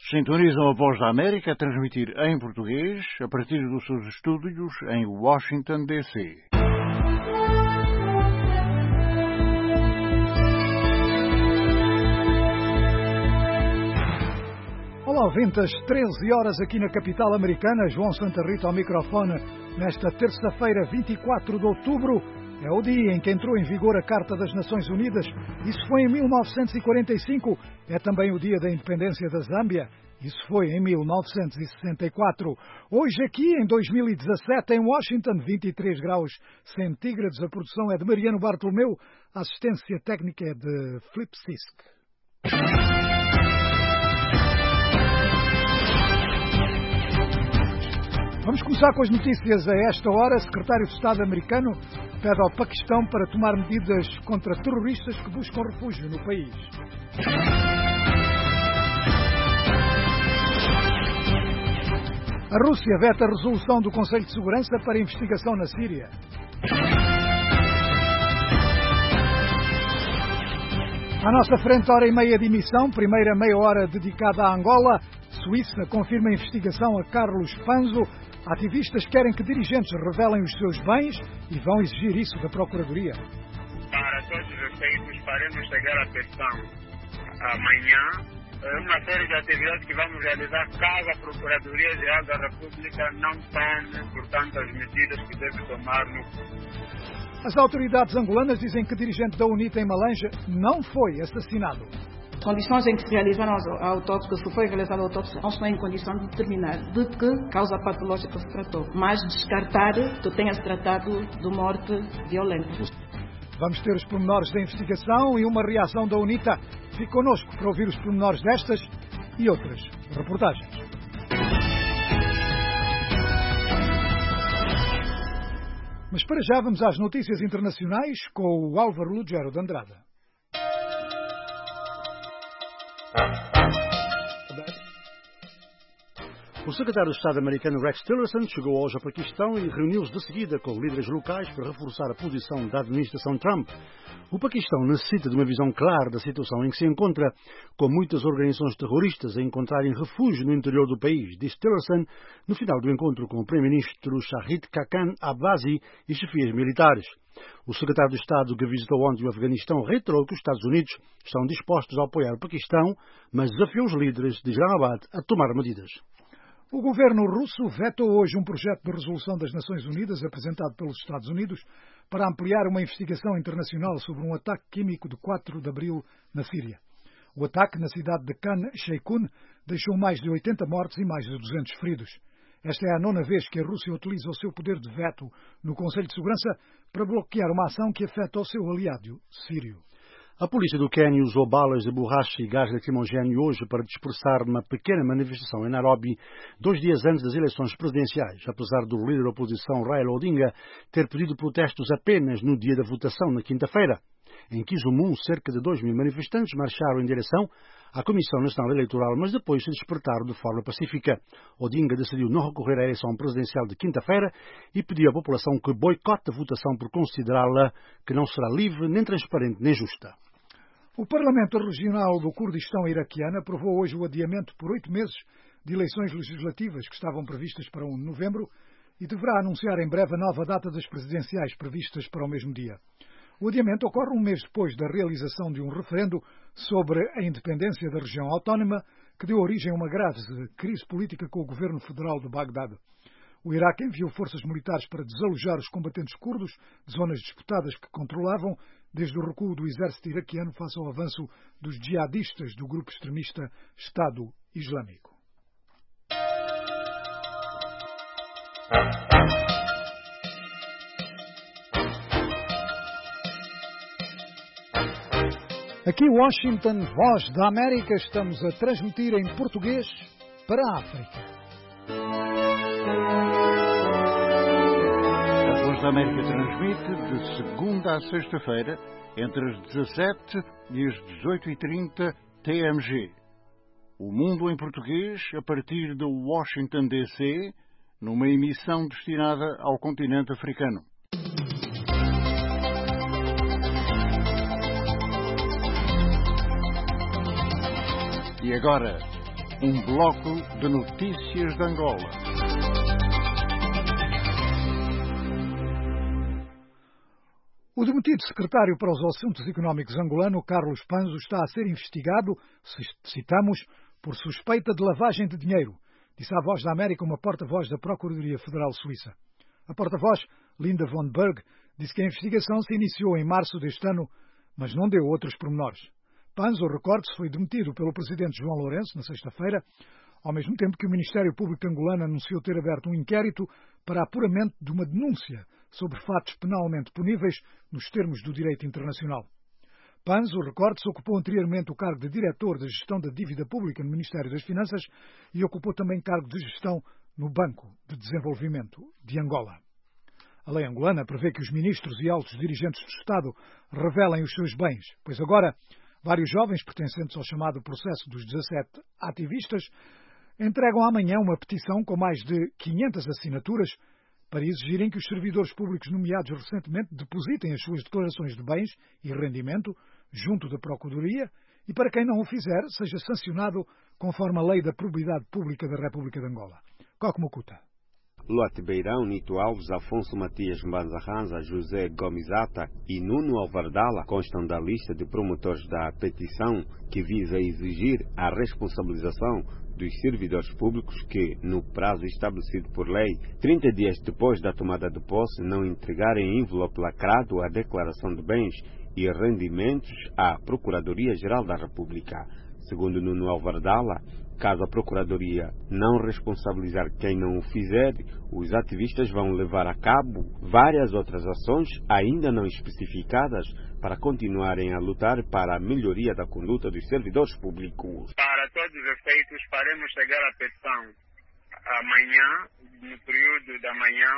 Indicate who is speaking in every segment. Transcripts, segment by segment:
Speaker 1: Sintonizam a Voz da América a transmitir em português a partir dos seus estúdios em Washington, D.C.
Speaker 2: Olá, ouvintes, 13 horas aqui na capital americana. João Santa Rita ao microfone nesta terça-feira, 24 de outubro. É o dia em que entrou em vigor a Carta das Nações Unidas. Isso foi em 1945. É também o dia da independência da Zâmbia. Isso foi em 1964. Hoje aqui, em 2017, em Washington, 23 graus centígrados. A produção é de Mariano Bartolomeu. A assistência técnica é de Flip Sisk. Vamos começar com as notícias a esta hora. O secretário de Estado americano pede ao Paquistão para tomar medidas contra terroristas que buscam refúgio no país. A Rússia veta a resolução do Conselho de Segurança para investigação na Síria. À nossa frente, hora e meia de emissão. Primeira meia hora dedicada à Angola. Suíça confirma a investigação a Carlos Panzo. Ativistas querem que dirigentes revelem os seus bens e vão exigir isso da Procuradoria.
Speaker 3: Para todos os efeitos, faremos chegar à atenção amanhã uma série de atividades que vamos realizar caso a Procuradoria-Geral da República não tome, portanto, as medidas que deve tomar no...
Speaker 2: As autoridades angolanas dizem que o dirigente da UNITA em Malanja não foi assassinado.
Speaker 4: As condições em que se realizaram a autópsia, se foi realizada a autópsia, não estão em condição de determinar de que causa patológica se tratou, mas descartar que tenha-se tratado de morte violenta.
Speaker 2: Vamos ter os pormenores da investigação e uma reação da UNITA. Fique connosco para ouvir os pormenores destas e outras reportagens. Mas para já vamos às notícias internacionais com o Álvaro Lugero de Andrade.
Speaker 5: O secretário de Estado americano Rex Tillerson chegou hoje ao Paquistão e reuniu-se de seguida com líderes locais para reforçar a posição da administração Trump. O Paquistão necessita de uma visão clara da situação em que se encontra, com muitas organizações terroristas a encontrarem refúgio no interior do país, disse Tillerson no final do encontro com o primeiro-ministro Shahid Khakan Abbasi e chefias militares. O secretário de Estado que visitou ontem o Afeganistão reiterou que os Estados Unidos estão dispostos a apoiar o Paquistão, mas desafiou os líderes de Islamabad a tomar medidas.
Speaker 2: O governo russo vetou hoje um projeto de resolução das Nações Unidas apresentado pelos Estados Unidos para ampliar uma investigação internacional sobre um ataque químico de 4 de abril na Síria. O ataque na cidade de Khan Sheikhoun deixou mais de 80 mortos e mais de 200 feridos. Esta é a 9ª vez que a Rússia utiliza o seu poder de veto no Conselho de Segurança para bloquear uma ação que afeta o seu aliado sírio.
Speaker 5: A polícia do Quênia usou balas de borracha e gás lacrimogéneo hoje para dispersar uma pequena manifestação em Nairobi 2 dias antes das eleições presidenciais, apesar do líder da oposição Raila Odinga ter pedido protestos apenas no dia da votação, na quinta-feira. Em Kisumu, cerca de 2.000 manifestantes marcharam em direção à Comissão Nacional Eleitoral, mas depois se despertaram de forma pacífica. Odinga decidiu não recorrer à eleição presidencial de quinta-feira e pediu à população que boicote a votação por considerá-la que não será livre, nem transparente, nem justa.
Speaker 2: O Parlamento Regional do Kurdistão iraquiano aprovou hoje o adiamento por 8 meses de eleições legislativas que estavam previstas para 1 de novembro e deverá anunciar em breve a nova data das presidenciais previstas para o mesmo dia. O adiamento ocorre um mês depois da realização de um referendo sobre a independência da região autónoma que deu origem a uma grave crise política com o governo federal de Bagdade. O Iraque enviou forças militares para desalojar os combatentes curdos de zonas disputadas que controlavam, desde o recuo do exército iraquiano face ao avanço dos jihadistas do grupo extremista Estado Islâmico. Aqui Washington, Voz da América, estamos a transmitir em português para a África.
Speaker 1: A Voz da América transmite de segunda a sexta-feira, entre as 17 e as 18h30 TMG. O mundo em português, a partir de Washington, D.C., numa emissão destinada ao continente africano. E agora, um bloco de notícias de Angola.
Speaker 2: O demitido secretário para os Assuntos Económicos angolano, Carlos Panzo, está a ser investigado, citamos, por suspeita de lavagem de dinheiro, disse à Voz da América uma porta-voz da Procuradoria Federal Suíça. A porta-voz, Linda von Berg, disse que a investigação se iniciou em março deste ano, mas não deu outros pormenores. Panzo, recorde-se, foi demitido pelo presidente João Lourenço na sexta-feira, ao mesmo tempo que o Ministério Público angolano anunciou ter aberto um inquérito para apuramento de uma denúncia sobre fatos penalmente puníveis nos termos do direito internacional. Panzo, recorde-se, ocupou anteriormente o cargo de diretor de gestão da dívida pública no Ministério das Finanças e ocupou também cargo de gestão no Banco de Desenvolvimento de Angola. A lei angolana prevê que os ministros e altos dirigentes do Estado revelem os seus bens, pois agora vários jovens pertencentes ao chamado processo dos 17 ativistas entregam amanhã uma petição com mais de 500 assinaturas para exigirem que os servidores públicos nomeados recentemente depositem as suas declarações de bens e rendimento junto da Procuradoria e para quem não o fizer seja sancionado conforme a Lei da Probidade Pública da República de Angola. Coque Mucuta.
Speaker 6: Lote Beirão, Nito Alves, Afonso Matias Mbanza Ranza, José Gomizata e Nuno Alvardala constam da lista de promotores da petição que visa exigir a responsabilização dos servidores públicos que, no prazo estabelecido por lei, 30 dias depois da tomada de posse, não entregarem em envelope lacrado a declaração de bens e rendimentos à Procuradoria-Geral da República. Segundo Nuno Alvardala, caso a Procuradoria não responsabilizar quem não o fizer, os ativistas vão levar a cabo várias outras ações ainda não especificadas para continuarem a lutar para a melhoria da conduta dos servidores públicos.
Speaker 3: Para todos os efeitos, faremos chegar a petição amanhã, no período da manhã,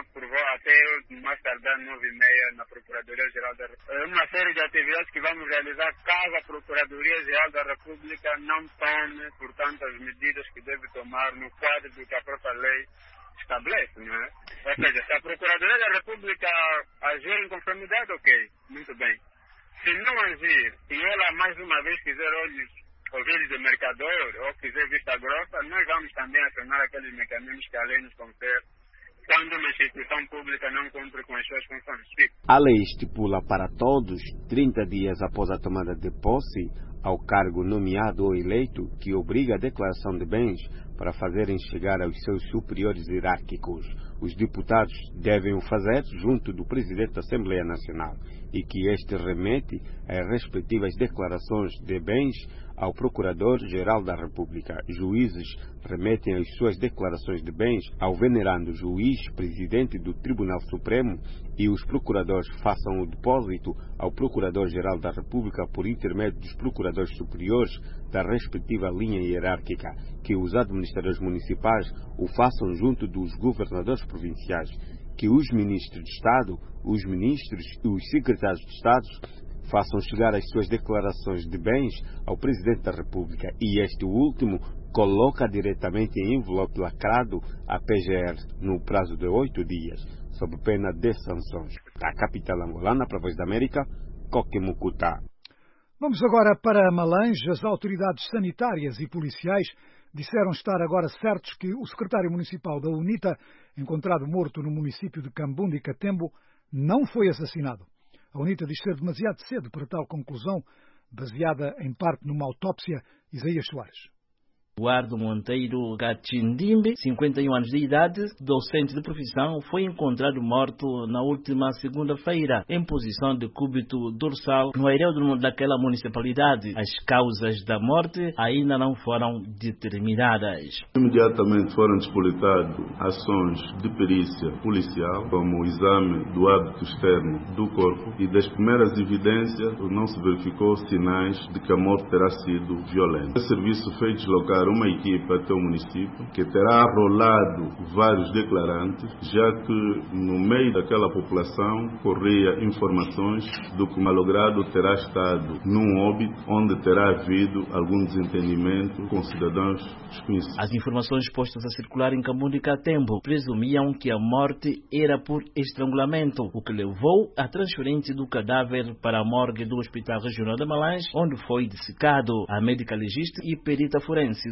Speaker 3: até mais tardar 9h30 na Procuradoria-Geral da República. Uma série de atividades que vamos realizar caso a Procuradoria-Geral da República não tome, portanto, as medidas que deve tomar no quadro do que a própria lei estabelece, não é? Ou seja, se a Procuradoria da República agir em conformidade, ok, muito bem. Se não agir e ela mais uma vez quiser ouvidos de mercador ou quiser vista grossa, nós vamos também acionar aqueles mecanismos que a lei nos confere quando uma instituição pública não cumpre com as suas funções.
Speaker 6: A lei estipula para todos, 30 dias após a tomada de posse, ao cargo nomeado ou eleito, que obriga a declaração de bens para fazerem chegar aos seus superiores hierárquicos. Os deputados devem o fazer junto do Presidente da Assembleia Nacional e que este remete as respectivas declarações de bens ao Procurador-Geral da República. Juízes remetem as suas declarações de bens ao venerando juiz, presidente do Tribunal Supremo, e os procuradores façam o depósito ao Procurador-Geral da República por intermédio dos procuradores superiores da respectiva linha hierárquica, que os administradores municipais o façam junto dos governadores provinciais, que os ministros de Estado, os ministros e os secretários de Estado façam chegar as suas declarações de bens ao Presidente da República e este último coloca diretamente em envelope lacrado a PGR no prazo de 8 dias, sob pena de sanções. Da capital angolana, para a Voz da América, Coque Mucuta.
Speaker 2: Vamos agora para Malange. As autoridades sanitárias e policiais disseram estar agora certos que o secretário municipal da UNITA, encontrado morto no município de Cambundo e Catembo, não foi assassinado. A UNITA diz ser demasiado cedo para tal conclusão, baseada em parte numa autópsia. Isaías Soares.
Speaker 7: Eduardo Monteiro Gatindimbe, 51 anos de idade, docente de profissão, foi encontrado morto na última segunda-feira, em posição de cúbito dorsal, no aeródromo daquela municipalidade. As causas da morte ainda não foram determinadas.
Speaker 8: Imediatamente foram despolitadas ações de perícia policial, como o exame do hábito externo do corpo, e das primeiras evidências não se verificou sinais de que a morte terá sido violenta. O serviço foi deslocar uma equipa até o município, que terá arrolado vários declarantes, já que no meio daquela população corria informações do que o malogrado terá estado num óbito onde terá havido algum desentendimento com cidadãos desconhecidos.
Speaker 7: As informações postas a circular em Cambundo e Catembo presumiam que a morte era por estrangulamento, o que levou à transferência do cadáver para a morgue do Hospital Regional de Malange, onde foi dissecado. A médica legista e perita forense do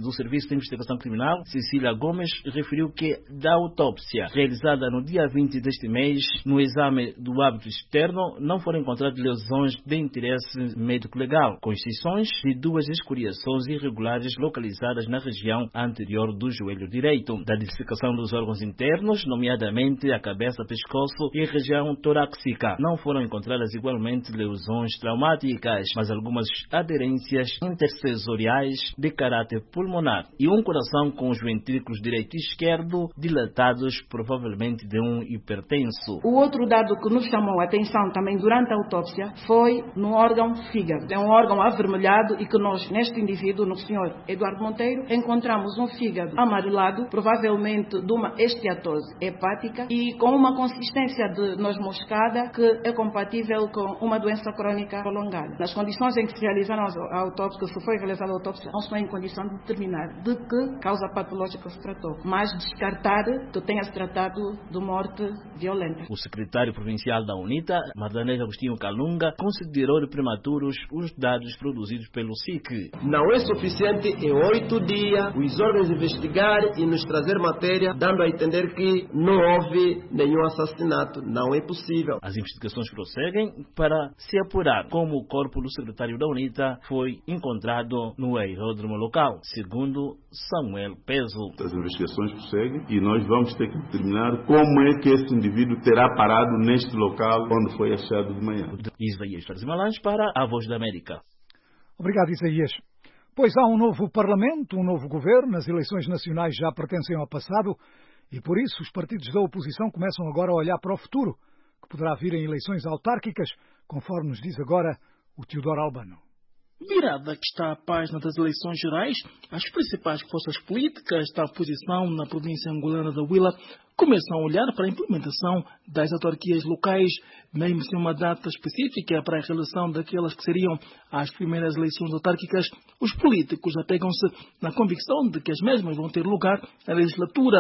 Speaker 7: do Serviço de Investigação Criminal, Cecília Gomes, referiu que da autópsia realizada no dia 20 deste mês, no exame do hábito externo, não foram encontradas lesões de interesse médico-legal, com exceções de 2 escoriações irregulares localizadas na região anterior do joelho direito. Da dissecação dos órgãos internos, nomeadamente a cabeça, pescoço e região torácica, não foram encontradas igualmente lesões traumáticas, mas algumas aderências intercessoriais de caráter pulmonar e um coração com os ventrículos direito e esquerdo dilatados, provavelmente de um hipertenso.
Speaker 4: O outro dado que nos chamou a atenção também durante a autópsia foi no órgão fígado. É um órgão avermelhado e que nós, neste indivíduo, no senhor Eduardo Monteiro, encontramos um fígado amarelado, provavelmente de uma esteatose hepática e com uma consistência de noz moscada que é compatível com uma doença crônica prolongada. Nas condições em que se realizaram a autópsia, que se foi realizada a autópsia, não estou em condição de determinar de que causa patológica se tratou, mas descartar que tenha se tratado de morte violenta.
Speaker 7: O secretário provincial da UNITA, Mardanês Agostinho Calunga, considerou de prematuros os dados produzidos pelo SIC.
Speaker 9: Não é suficiente em 8 dias os órgãos investigar e nos trazer matéria, dando a entender que não houve nenhum assassinato. Não é possível.
Speaker 7: As investigações prosseguem para se apurar como o corpo do secretário da UNITA foi encontrado no aeródromo local, segundo Samuel Peso.
Speaker 8: As investigações prosseguem e nós vamos ter que determinar como é que esse indivíduo terá parado neste local onde foi achado de manhã.
Speaker 7: Isaías Tarzimalães para a Voz da América.
Speaker 2: Obrigado, Isaías. Pois há um novo Parlamento, um novo governo, as eleições nacionais já pertencem ao passado e por isso os partidos da oposição começam agora a olhar para o futuro, que poderá vir em eleições autárquicas, conforme nos diz agora o Teodoro Albano.
Speaker 10: Virada que está à página das eleições gerais, as principais forças políticas da oposição na província angolana da Huila começam a olhar para a implementação das autarquias locais, mesmo sem uma data específica para a realização daquelas que seriam as primeiras eleições autárquicas. Os políticos apegam-se na convicção de que as mesmas vão ter lugar na legislatura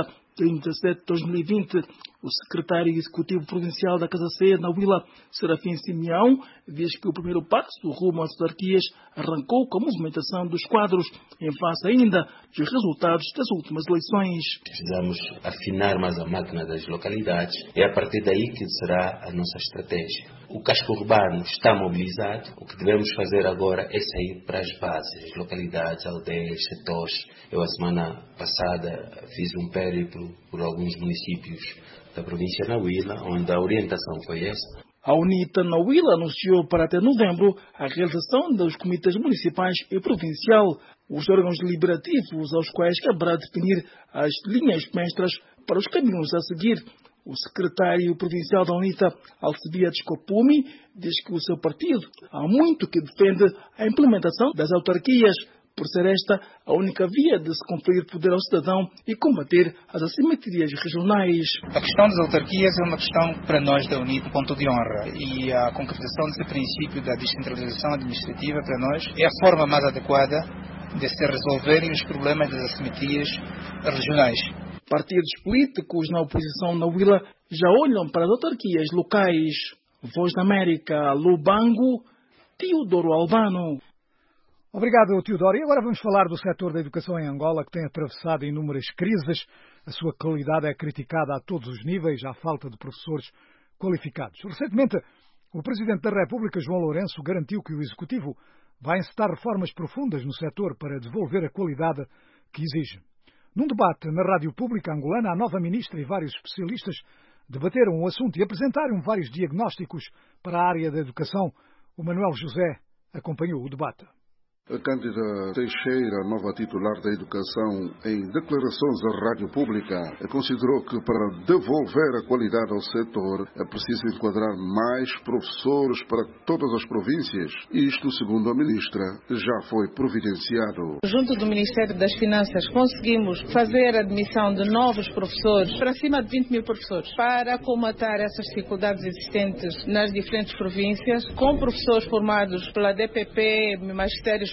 Speaker 10: 2017-2020. O secretário executivo provincial da Casa C na Huila, Serafim Simeão, diz que o primeiro passo rumo às autarquias arrancou com a movimentação dos quadros, em face ainda dos resultados das últimas eleições.
Speaker 11: Precisamos afinar mais a máquina das localidades. É a partir daí que será a nossa estratégia. O casco urbano está mobilizado. O que devemos fazer agora é sair para as bases, as localidades, aldeias, setores. Eu, a semana passada, fiz um périplo por alguns municípios da província da Huila, onde a orientação foi essa.
Speaker 10: A UNITA na Huila anunciou para até novembro a realização dos comitês municipais e provincial, os órgãos deliberativos aos quais caberá definir as linhas mestras para os caminhos a seguir. O secretário provincial da UNITA, Alcibiades Copumi, diz que o seu partido há muito que defende a implementação das autarquias, por ser esta a única via de se conferir poder ao cidadão e combater as assimetrias regionais.
Speaker 12: A questão das autarquias é uma questão para nós da UNITA, ponto de honra. E a concretização desse princípio da descentralização administrativa para nós é a forma mais adequada de se resolverem os problemas das assimetrias regionais.
Speaker 10: Partidos políticos na oposição na Huila já olham para as autarquias locais. Voz da América, Lubango, Teodoro Albano.
Speaker 2: Obrigado, Teodoro. E agora vamos falar do setor da educação em Angola, que tem atravessado inúmeras crises. A sua qualidade é criticada a todos os níveis, à falta de professores qualificados. Recentemente, o Presidente da República, João Lourenço, garantiu que o Executivo vai encetar reformas profundas no setor para devolver a qualidade que exige. Num debate na rádio pública angolana, a nova ministra e vários especialistas debateram o assunto e apresentaram vários diagnósticos para a área da educação. O Manuel José acompanhou o debate.
Speaker 13: A Cândida Teixeira, nova titular da Educação, em declarações à rádio pública, considerou que para devolver a qualidade ao setor é preciso enquadrar mais professores para todas as províncias. Isto, segundo a ministra, já foi providenciado.
Speaker 14: Junto do Ministério das Finanças, conseguimos fazer a admissão de novos professores, para cima de 20 mil professores, para comatar essas dificuldades existentes nas diferentes províncias, com professores formados pela DPP, Magistérios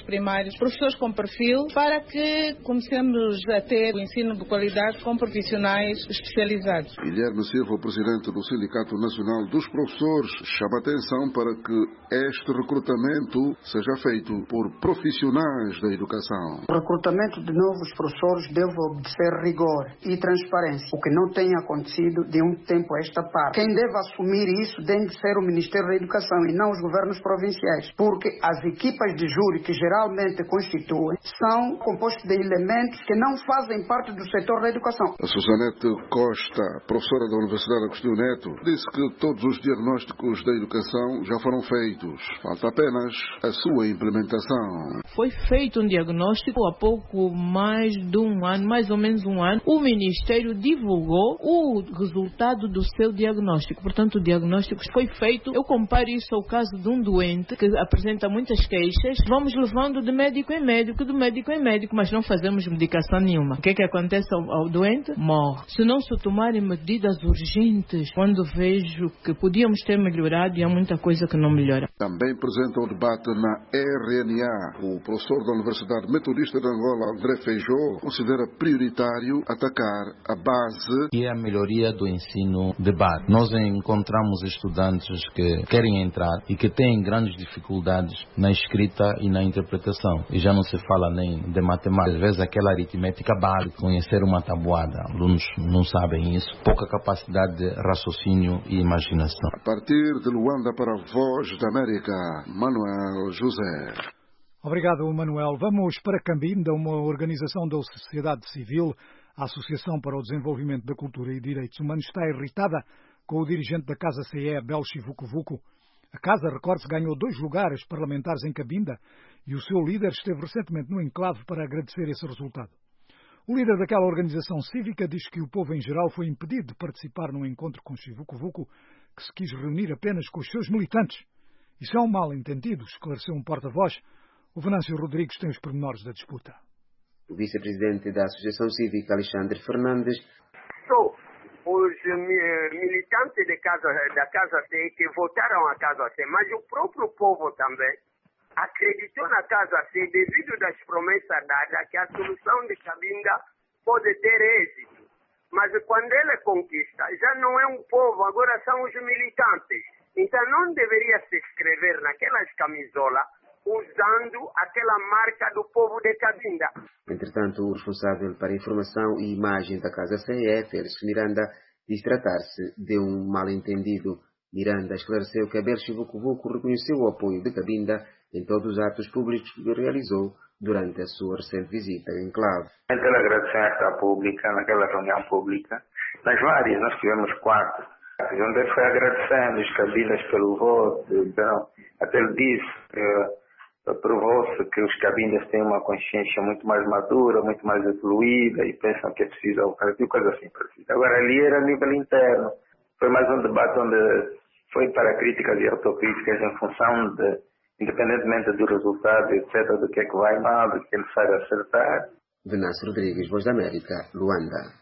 Speaker 14: primários, professores com perfil, para que comecemos a ter o ensino de qualidade com profissionais especializados.
Speaker 13: Guilherme Silva, o presidente do Sindicato Nacional dos Professores, chama atenção para que este recrutamento seja feito por profissionais da educação.
Speaker 15: O recrutamento de novos professores deve obedecer rigor e transparência, o que não tem acontecido de um tempo a esta parte. Quem deve assumir isso deve ser o Ministério da Educação e não os governos provinciais, porque as equipas de júri que geralmente constituem são compostas de elementos que não fazem parte do setor da educação.
Speaker 13: A Susanete Costa, professora da Universidade Agostinho Neto, disse que todos os diagnósticos da educação já foram feitos. Falta apenas a sua implementação.
Speaker 16: Foi feito um diagnóstico há pouco mais de um ano, mais ou menos um ano. O Ministério divulgou o resultado do seu diagnóstico. Portanto, o diagnóstico foi feito. Eu comparo isso ao caso de um doente que apresenta muitas queixas. Vamos levando de médico em médico, mas não fazemos medicação nenhuma. O que acontece ao doente? Morre. Se não se tomarem medidas urgentes, quando vejo que podíamos ter melhorado, e há muita coisa que não melhora.
Speaker 13: Também presente ao debate na RNA, o professor da Universidade Metodista de Angola, André Feijó, considera prioritário atacar a base
Speaker 17: e a melhoria do ensino de base. Nós encontramos estudantes que querem entrar e que têm grandes dificuldades na escrita e na interpretação. E já não se fala nem de matemática. Às vezes aquela aritmética básica, conhecer uma tabuada. Alunos não sabem isso. Pouca capacidade de raciocínio e imaginação.
Speaker 13: A partir de Luanda para a Voz da América, Manuel José.
Speaker 2: Obrigado, Manuel. Vamos para Cabinda, uma organização da sociedade civil. A Associação para o Desenvolvimento da Cultura e Direitos Humanos está irritada com o dirigente da Casa CE, Belchi Vucu. A Casa, recorde-se, ganhou 2 lugares parlamentares em Cabinda e o seu líder esteve recentemente no enclave para agradecer esse resultado. O líder daquela organização cívica diz que o povo em geral foi impedido de participar num encontro com Vucu, que se quis reunir apenas com os seus militantes. Isso é um mal-entendido, esclareceu um porta-voz. O Venâncio Rodrigues tem os pormenores da disputa.
Speaker 18: O vice-presidente da Associação Cívica, Alexandre Fernandes,
Speaker 19: os militantes da Casa C que votaram a Casa C, mas o próprio povo também acreditou na Casa C devido às promessas dadas que a solução de Cabinda pode ter êxito. Mas quando ele conquista, já não é um povo, agora são os militantes. Então não deveria se escrever naquelas camisolas usando aquela marca do povo de Cabinda.
Speaker 18: Entretanto, o responsável para a informação e imagem da Casa CE, Félix Miranda, diz tratar-se de um mal-entendido. Miranda esclareceu que a Belchi Vucu reconheceu o apoio de Cabinda em todos os atos públicos que realizou durante a sua recente visita em enclave.
Speaker 20: Ele agradeceu a esta pública, naquela reunião pública, nas várias, nós tivemos 4, onde ele foi agradecendo os Cabindas pelo voto. Então, até ele disse provou-se que os Cabindas têm uma consciência muito mais madura, muito mais evoluída e pensam que é preciso coisa assim. Agora, ali era a nível interno. Foi mais um debate onde foi para críticas e autocríticas em função de, independentemente do resultado, etc., do que é que vai mal, do que é necessário acertar.
Speaker 18: Venâncio Rodrigues, Voz da América, Luanda.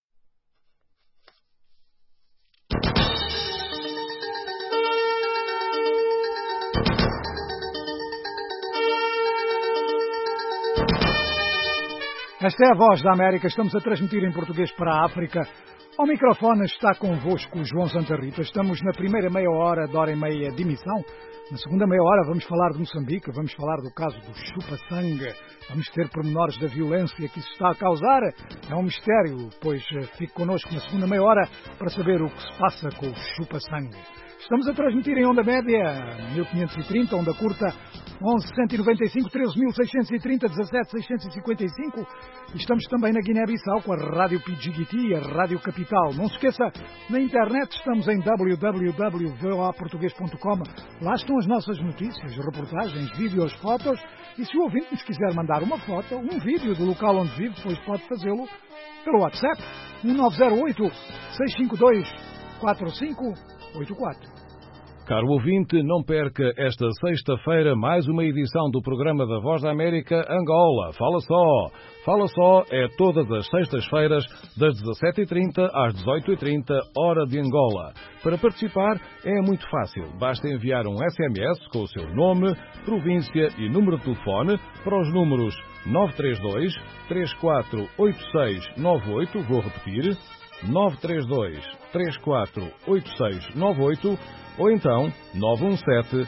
Speaker 2: Esta é a Voz da América. Estamos a transmitir em português para a África. Ao microfone está convosco João Santa Rita. Estamos na primeira meia hora de hora e meia de emissão. Na segunda meia hora vamos falar de Moçambique, vamos falar do caso do chupa-sangue. Vamos ter pormenores da violência que isso está a causar. É um mistério, pois fique connosco na segunda meia hora para saber o que se passa com o chupa-sangue. Estamos a transmitir em onda média 1530, onda curta 11.195, 13.630, 17.655. Estamos também na Guiné-Bissau com a Rádio Pidjigiti, a Rádio Capital. Não se esqueça, na internet estamos em www.voaportugues.com. Lá estão as nossas notícias, reportagens, vídeos, fotos. E se o ouvinte nos quiser mandar uma foto, um vídeo do local onde vive, pois pode fazê-lo pelo WhatsApp 1908 652 4584.
Speaker 21: Caro ouvinte, não perca esta sexta-feira mais uma edição do programa da Voz da América Angola. Fala só! Fala só é todas as sextas-feiras, das 17h30 às 18h30, hora de Angola. Para participar é muito fácil. Basta enviar um SMS com o seu nome, província e número de telefone para os números 932 348698, vou repetir, 932 348698, ou então 917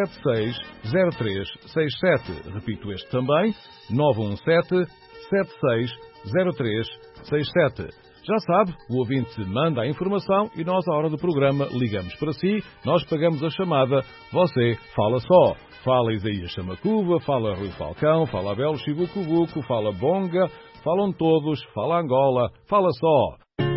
Speaker 21: 760367. Repito este também, 917 760367. Já sabe, o ouvinte manda a informação e nós, à hora do programa, ligamos para si, nós pagamos a chamada, você fala só. Fala Isaías Chamacuva, fala Rui Falcão, fala Abel Chibucubuco, fala Bonga, falam todos, fala Angola, fala só.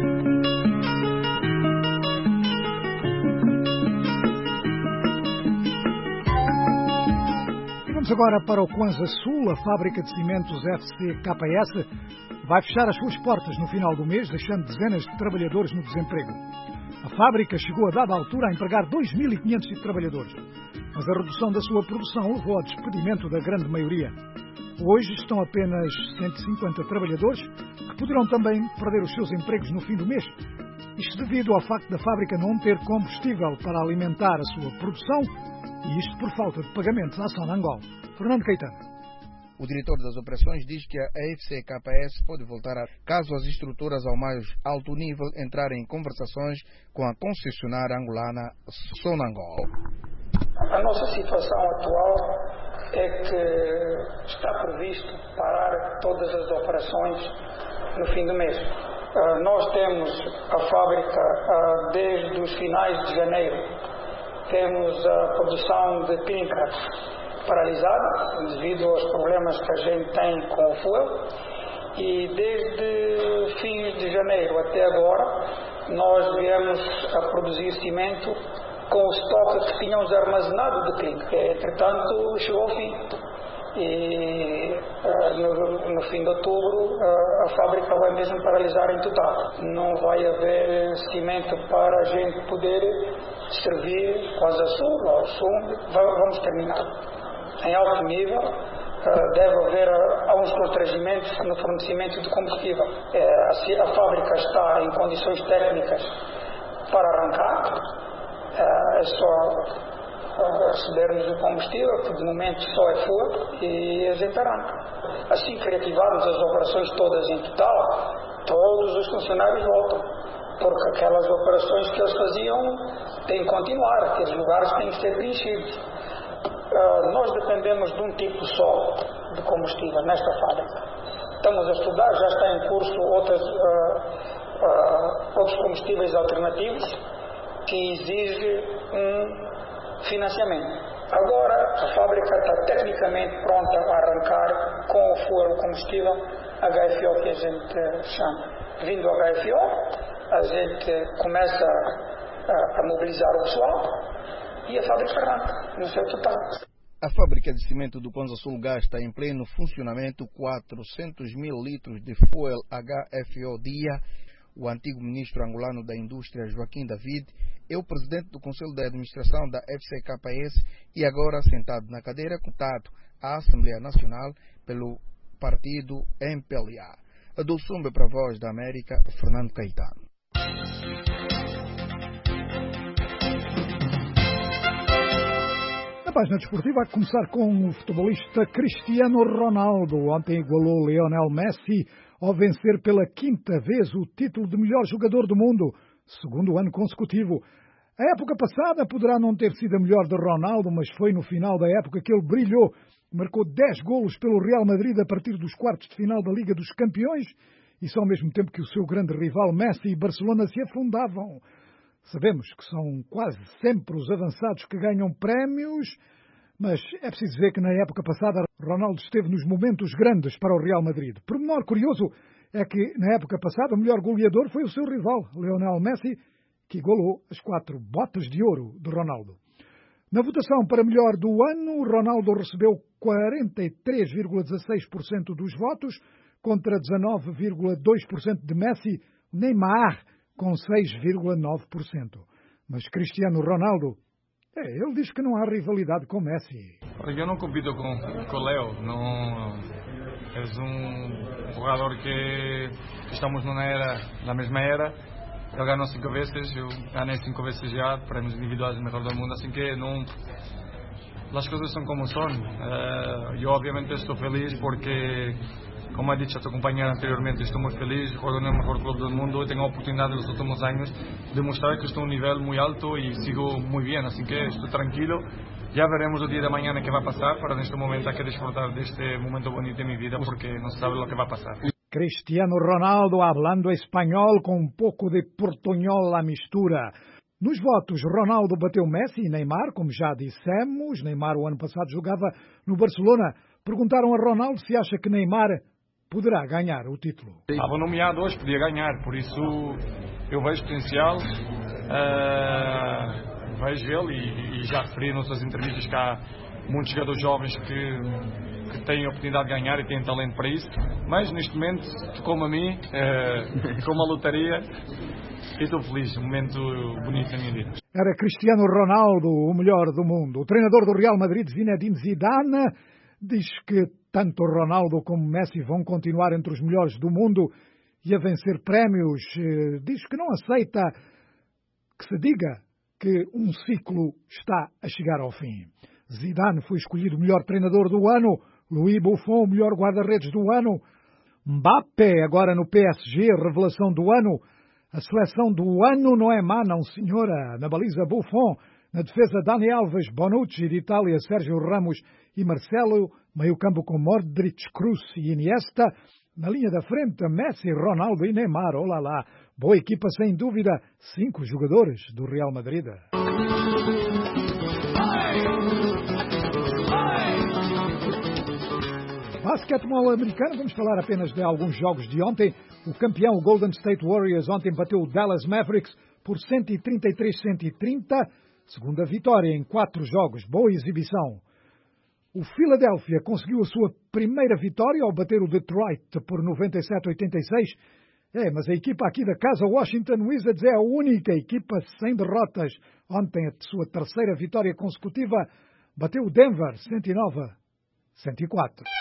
Speaker 2: Vamos agora para o Kwanza Sul. A fábrica de cimentos FCKS vai fechar as suas portas no final do mês, deixando dezenas de trabalhadores no desemprego. A fábrica chegou a dada altura a empregar 2.500 trabalhadores, mas a redução da sua produção levou ao despedimento da grande maioria. Hoje estão apenas 150 trabalhadores que poderão também perder os seus empregos no fim do mês. Isto devido ao facto da fábrica não ter combustível para alimentar a sua produção, e isto por falta de pagamentos à ação na Angola. Fernando Caetano.
Speaker 22: O diretor das operações diz que a FCKS pode voltar caso as estruturas ao mais alto nível entrarem em conversações com a concessionária angolana Sonangol.
Speaker 23: A nossa situação atual é que está previsto parar todas as operações no fim do mês. Nós temos a fábrica desde os finais de janeiro. Temos a produção de pinca paralisada devido aos problemas que a gente tem com o fuel, e desde fins de janeiro até agora nós viemos a produzir cimento com o estoque que tínhamos armazenado de pinca. Entretanto, chegou ao fim. E no fim de outubro a fábrica vai mesmo paralisar em total. Não vai haver cimento para a gente poder servir Kwanza Sul ou Sul. Vamos terminar. Em alto nível, deve haver alguns constrangimentos no fornecimento de combustível. A fábrica está em condições técnicas para arrancar. É só recebermos o combustível, que de momento só é fuel, e a gente arranca. Assim que reativarmos as operações todas em total, todos os funcionários voltam, porque aquelas operações que eles faziam têm que continuar, aqueles lugares têm que ser preenchidos. Nós dependemos de um tipo só de combustível nesta fábrica. Estamos a estudar, já está em curso outros combustíveis alternativos que exigem um financiamento. Agora a fábrica está tecnicamente pronta a arrancar com o fuel combustível HFO, que a gente chama. Vindo ao HFO, a gente começa a mobilizar o pessoal e a fábrica arranca no seu total.
Speaker 22: A fábrica de cimento do Kwanza Sul gasta em pleno funcionamento 400 mil litros de fuel HFO dia. O antigo ministro angolano da Indústria, Joaquim David, é o presidente do Conselho de Administração da FCKS e agora sentado na cadeira, cotado à Assembleia Nacional pelo partido MPLA. Do Sumbe para a Voz da América, Fernando Caetano.
Speaker 2: Na página desportiva, a começar com o futebolista Cristiano Ronaldo. Ontem igualou Lionel Messi ao vencer pela quinta vez o título de melhor jogador do mundo, segundo ano consecutivo. A época passada poderá não ter sido a melhor de Ronaldo, mas foi no final da época que ele brilhou. Marcou 10 golos pelo Real Madrid a partir dos quartos de final da Liga dos Campeões, isso ao mesmo tempo que o seu grande rival Messi e Barcelona se afundavam. Sabemos que são quase sempre os avançados que ganham prémios, mas é preciso dizer que na época passada Ronaldo esteve nos momentos grandes para o Real Madrid. Pormenor curioso é que na época passada o melhor goleador foi o seu rival, Lionel Messi, que igualou as 4 botas de ouro de Ronaldo. Na votação para melhor do ano, Ronaldo recebeu 43,16% dos votos, contra 19,2% de Messi, Neymar com 6,9%. Mas Cristiano Ronaldo Ele diz que não há rivalidade com Messi.
Speaker 1: Eu não compito com o Leo. Não, é um jogador que estamos na mesma era. Ele ganhou 5 vezes, eu ganhei 5 vezes já, prémios individuais do melhor do mundo, assim que não... As coisas são como são. Eu obviamente estou feliz porque, como ha dicho a tu compañera anteriormente, estou muito feliz, juego no mejor club do mundo e tenho a oportunidade nos últimos anos de mostrar que estou a um nível muito alto e sigo muito bem, assim que estou tranquilo. Já veremos o dia de amanhã que vai passar, para neste momento hay que desfrutar deste momento bonito de minha vida porque não se sabe o que vai passar.
Speaker 2: Cristiano Ronaldo hablando espanhol com um pouco de portunhol à mistura. Nos votos, Ronaldo bateu Messi e Neymar, como já dissemos. Neymar o ano passado jogava no Barcelona. Perguntaram a Ronaldo se acha que Neymar poderá ganhar o título.
Speaker 1: Estava nomeado hoje, podia ganhar, por isso eu vejo potencial, vejo ele e já referi nas suas entrevistas que há muitos jogadores jovens que têm a oportunidade de ganhar e têm talento para isso, mas neste momento tocou-me a mim, como a lotaria, e estou feliz, um momento bonito na minha vida.
Speaker 2: Era Cristiano Ronaldo, o melhor do mundo. O treinador do Real Madrid, Zinedine Zidane, diz que tanto Ronaldo como Messi vão continuar entre os melhores do mundo e a vencer prémios. Diz que não aceita que se diga que um ciclo está a chegar ao fim. Zidane foi escolhido o melhor treinador do ano, Louis Buffon o melhor guarda-redes do ano, Mbappé agora no PSG, revelação do ano. A seleção do ano não é má, não senhora. Na baliza Buffon, na defesa Dani Alves, Bonucci de Itália, Sérgio Ramos e Marcelo, meio-campo com Modric, Kroos e Iniesta. Na linha da frente, Messi, Ronaldo e Neymar. Olá lá. Boa equipa, sem dúvida. 5 jogadores do Real Madrid. Basquetebol americano, vamos falar apenas de alguns jogos de ontem. O campeão, o Golden State Warriors, ontem bateu o Dallas Mavericks por 133-130. Segunda vitória em 4 jogos. Boa exibição. O Philadelphia conseguiu a sua primeira vitória ao bater o Detroit por 97-86. Mas a equipa aqui da casa, Washington Wizards, é a única equipa sem derrotas. Ontem, a sua terceira vitória consecutiva, bateu o Denver 109-104.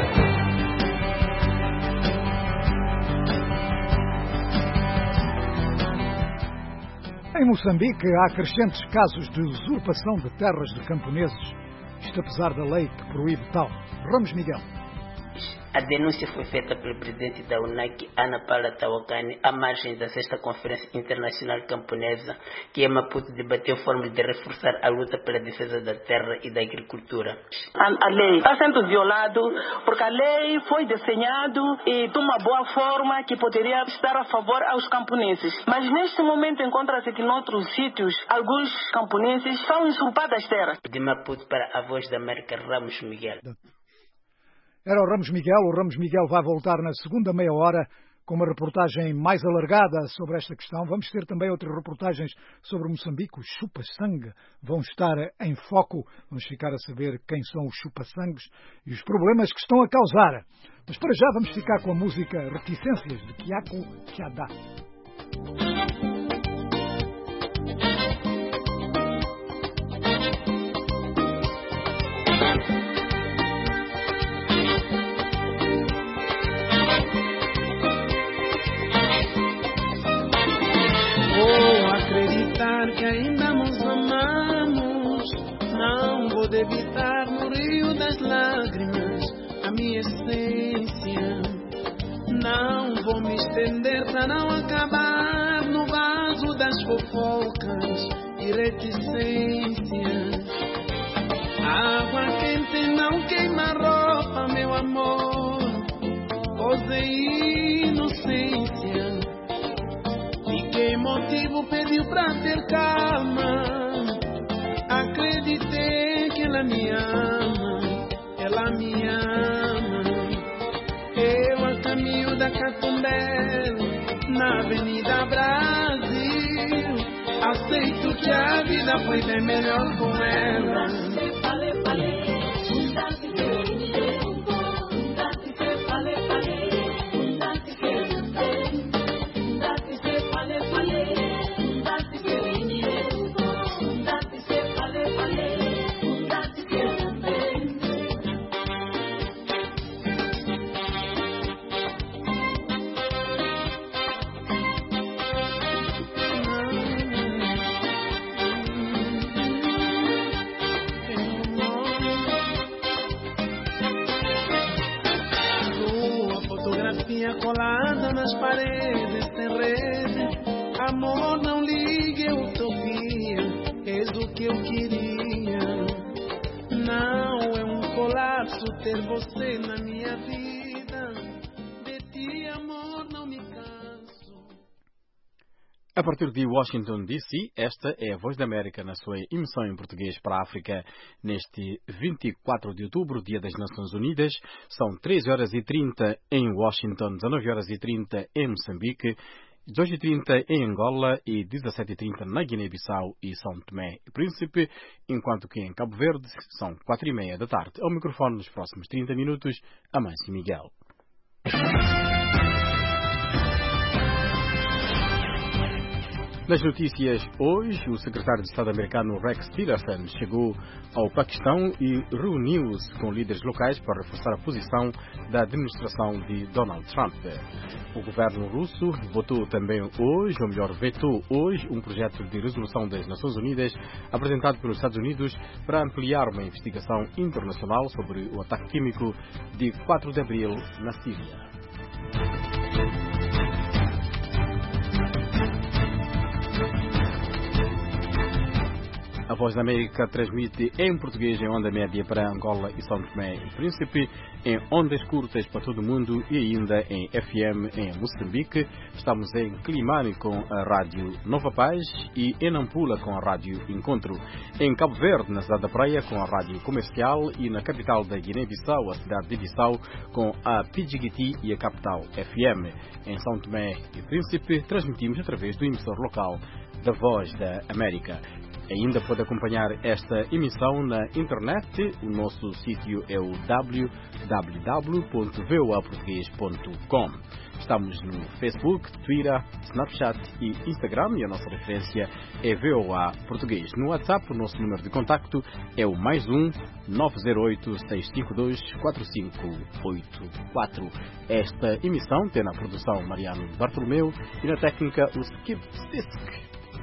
Speaker 2: Em Moçambique, há crescentes casos de usurpação de terras de camponeses. Isto apesar da lei que proíbe tal. Ramos Miguel.
Speaker 3: A denúncia foi feita pelo presidente da UNAC, Ana Paula Tawakani, à margem da 6ª Conferência Internacional Camponesa, que em Maputo debateu formas de reforçar a luta pela defesa da terra e da agricultura.
Speaker 5: A lei está sendo violada porque a lei foi desenhada de uma boa forma que poderia estar a favor aos camponeses. Mas neste momento encontra-se que em outros sítios, alguns camponeses são usurpadas as terras.
Speaker 3: De Maputo para a Voz da América, Ramos Miguel.
Speaker 2: Era o Ramos Miguel. O Ramos Miguel vai voltar na segunda meia hora com uma reportagem mais alargada sobre esta questão. Vamos ter também outras reportagens sobre Moçambique. Os chupa-sangue vão estar em foco. Vamos ficar a saber quem são os chupa-sangues e os problemas que estão a causar. Mas para já vamos ficar com a música Reticências de Kiako Kiadá.
Speaker 24: Que ainda nos amamos, não vou evitar no rio das lágrimas a minha essência. Não vou me estender para não acabar no vaso das fofocas e reticências. Água quente não queima roupa, meu amor, osei inocência. Que motivo pediu pra ter calma? Acreditei que ela me ama, ela me ama. Eu a caminho da Catumbé, na Avenida Brasil, aceito que a vida foi bem melhor com ela. paredes sem rede. Amor, não ligue, utopia, eis o que eu queria. Não é um colapso ter você na minha vida. De ti, amor, não me canso.
Speaker 4: A partir de Washington, D.C., esta é a Voz da América na sua emissão em português para a África neste 24 de outubro, Dia das Nações Unidas. São 13h30 em Washington, 19h30 em Moçambique, 18h30 em Angola e 17h30 na Guiné-Bissau e São Tomé e Príncipe, enquanto que em Cabo Verde são 4h30 da tarde. Ao microfone nos próximos 30 minutos, Amâncio Miguel. Nas notícias hoje, o secretário de Estado americano Rex Tillerson chegou ao Paquistão e reuniu-se com líderes locais para reforçar a posição da administração de Donald Trump. O governo russo votou também hoje, ou melhor, vetou hoje, um projeto de resolução das Nações Unidas apresentado pelos Estados Unidos para ampliar uma investigação internacional sobre o ataque químico de 4 de abril na Síria. A Voz da América transmite em português em onda média para Angola e São Tomé e Príncipe, em ondas curtas para todo o mundo e ainda em FM em Moçambique. Estamos em Climane com a Rádio Nova Paz e em Nampula com a Rádio Encontro. Em Cabo Verde, na cidade da Praia, com a Rádio Comercial e na capital da Guiné-Bissau, a cidade de Bissau, com a Pidjigiti e a Capital FM. Em São Tomé e Príncipe, transmitimos através do emissor local da Voz da América. Ainda pode acompanhar esta emissão na internet. O nosso sítio é o www.voaportugues.com. Estamos no Facebook, Twitter, Snapchat e Instagram e a nossa referência é VOA Português. No WhatsApp, o nosso número de contacto é o +1 908 652 4584. Esta emissão tem na produção Mariano Bartolomeu e na técnica o Skip Sisk.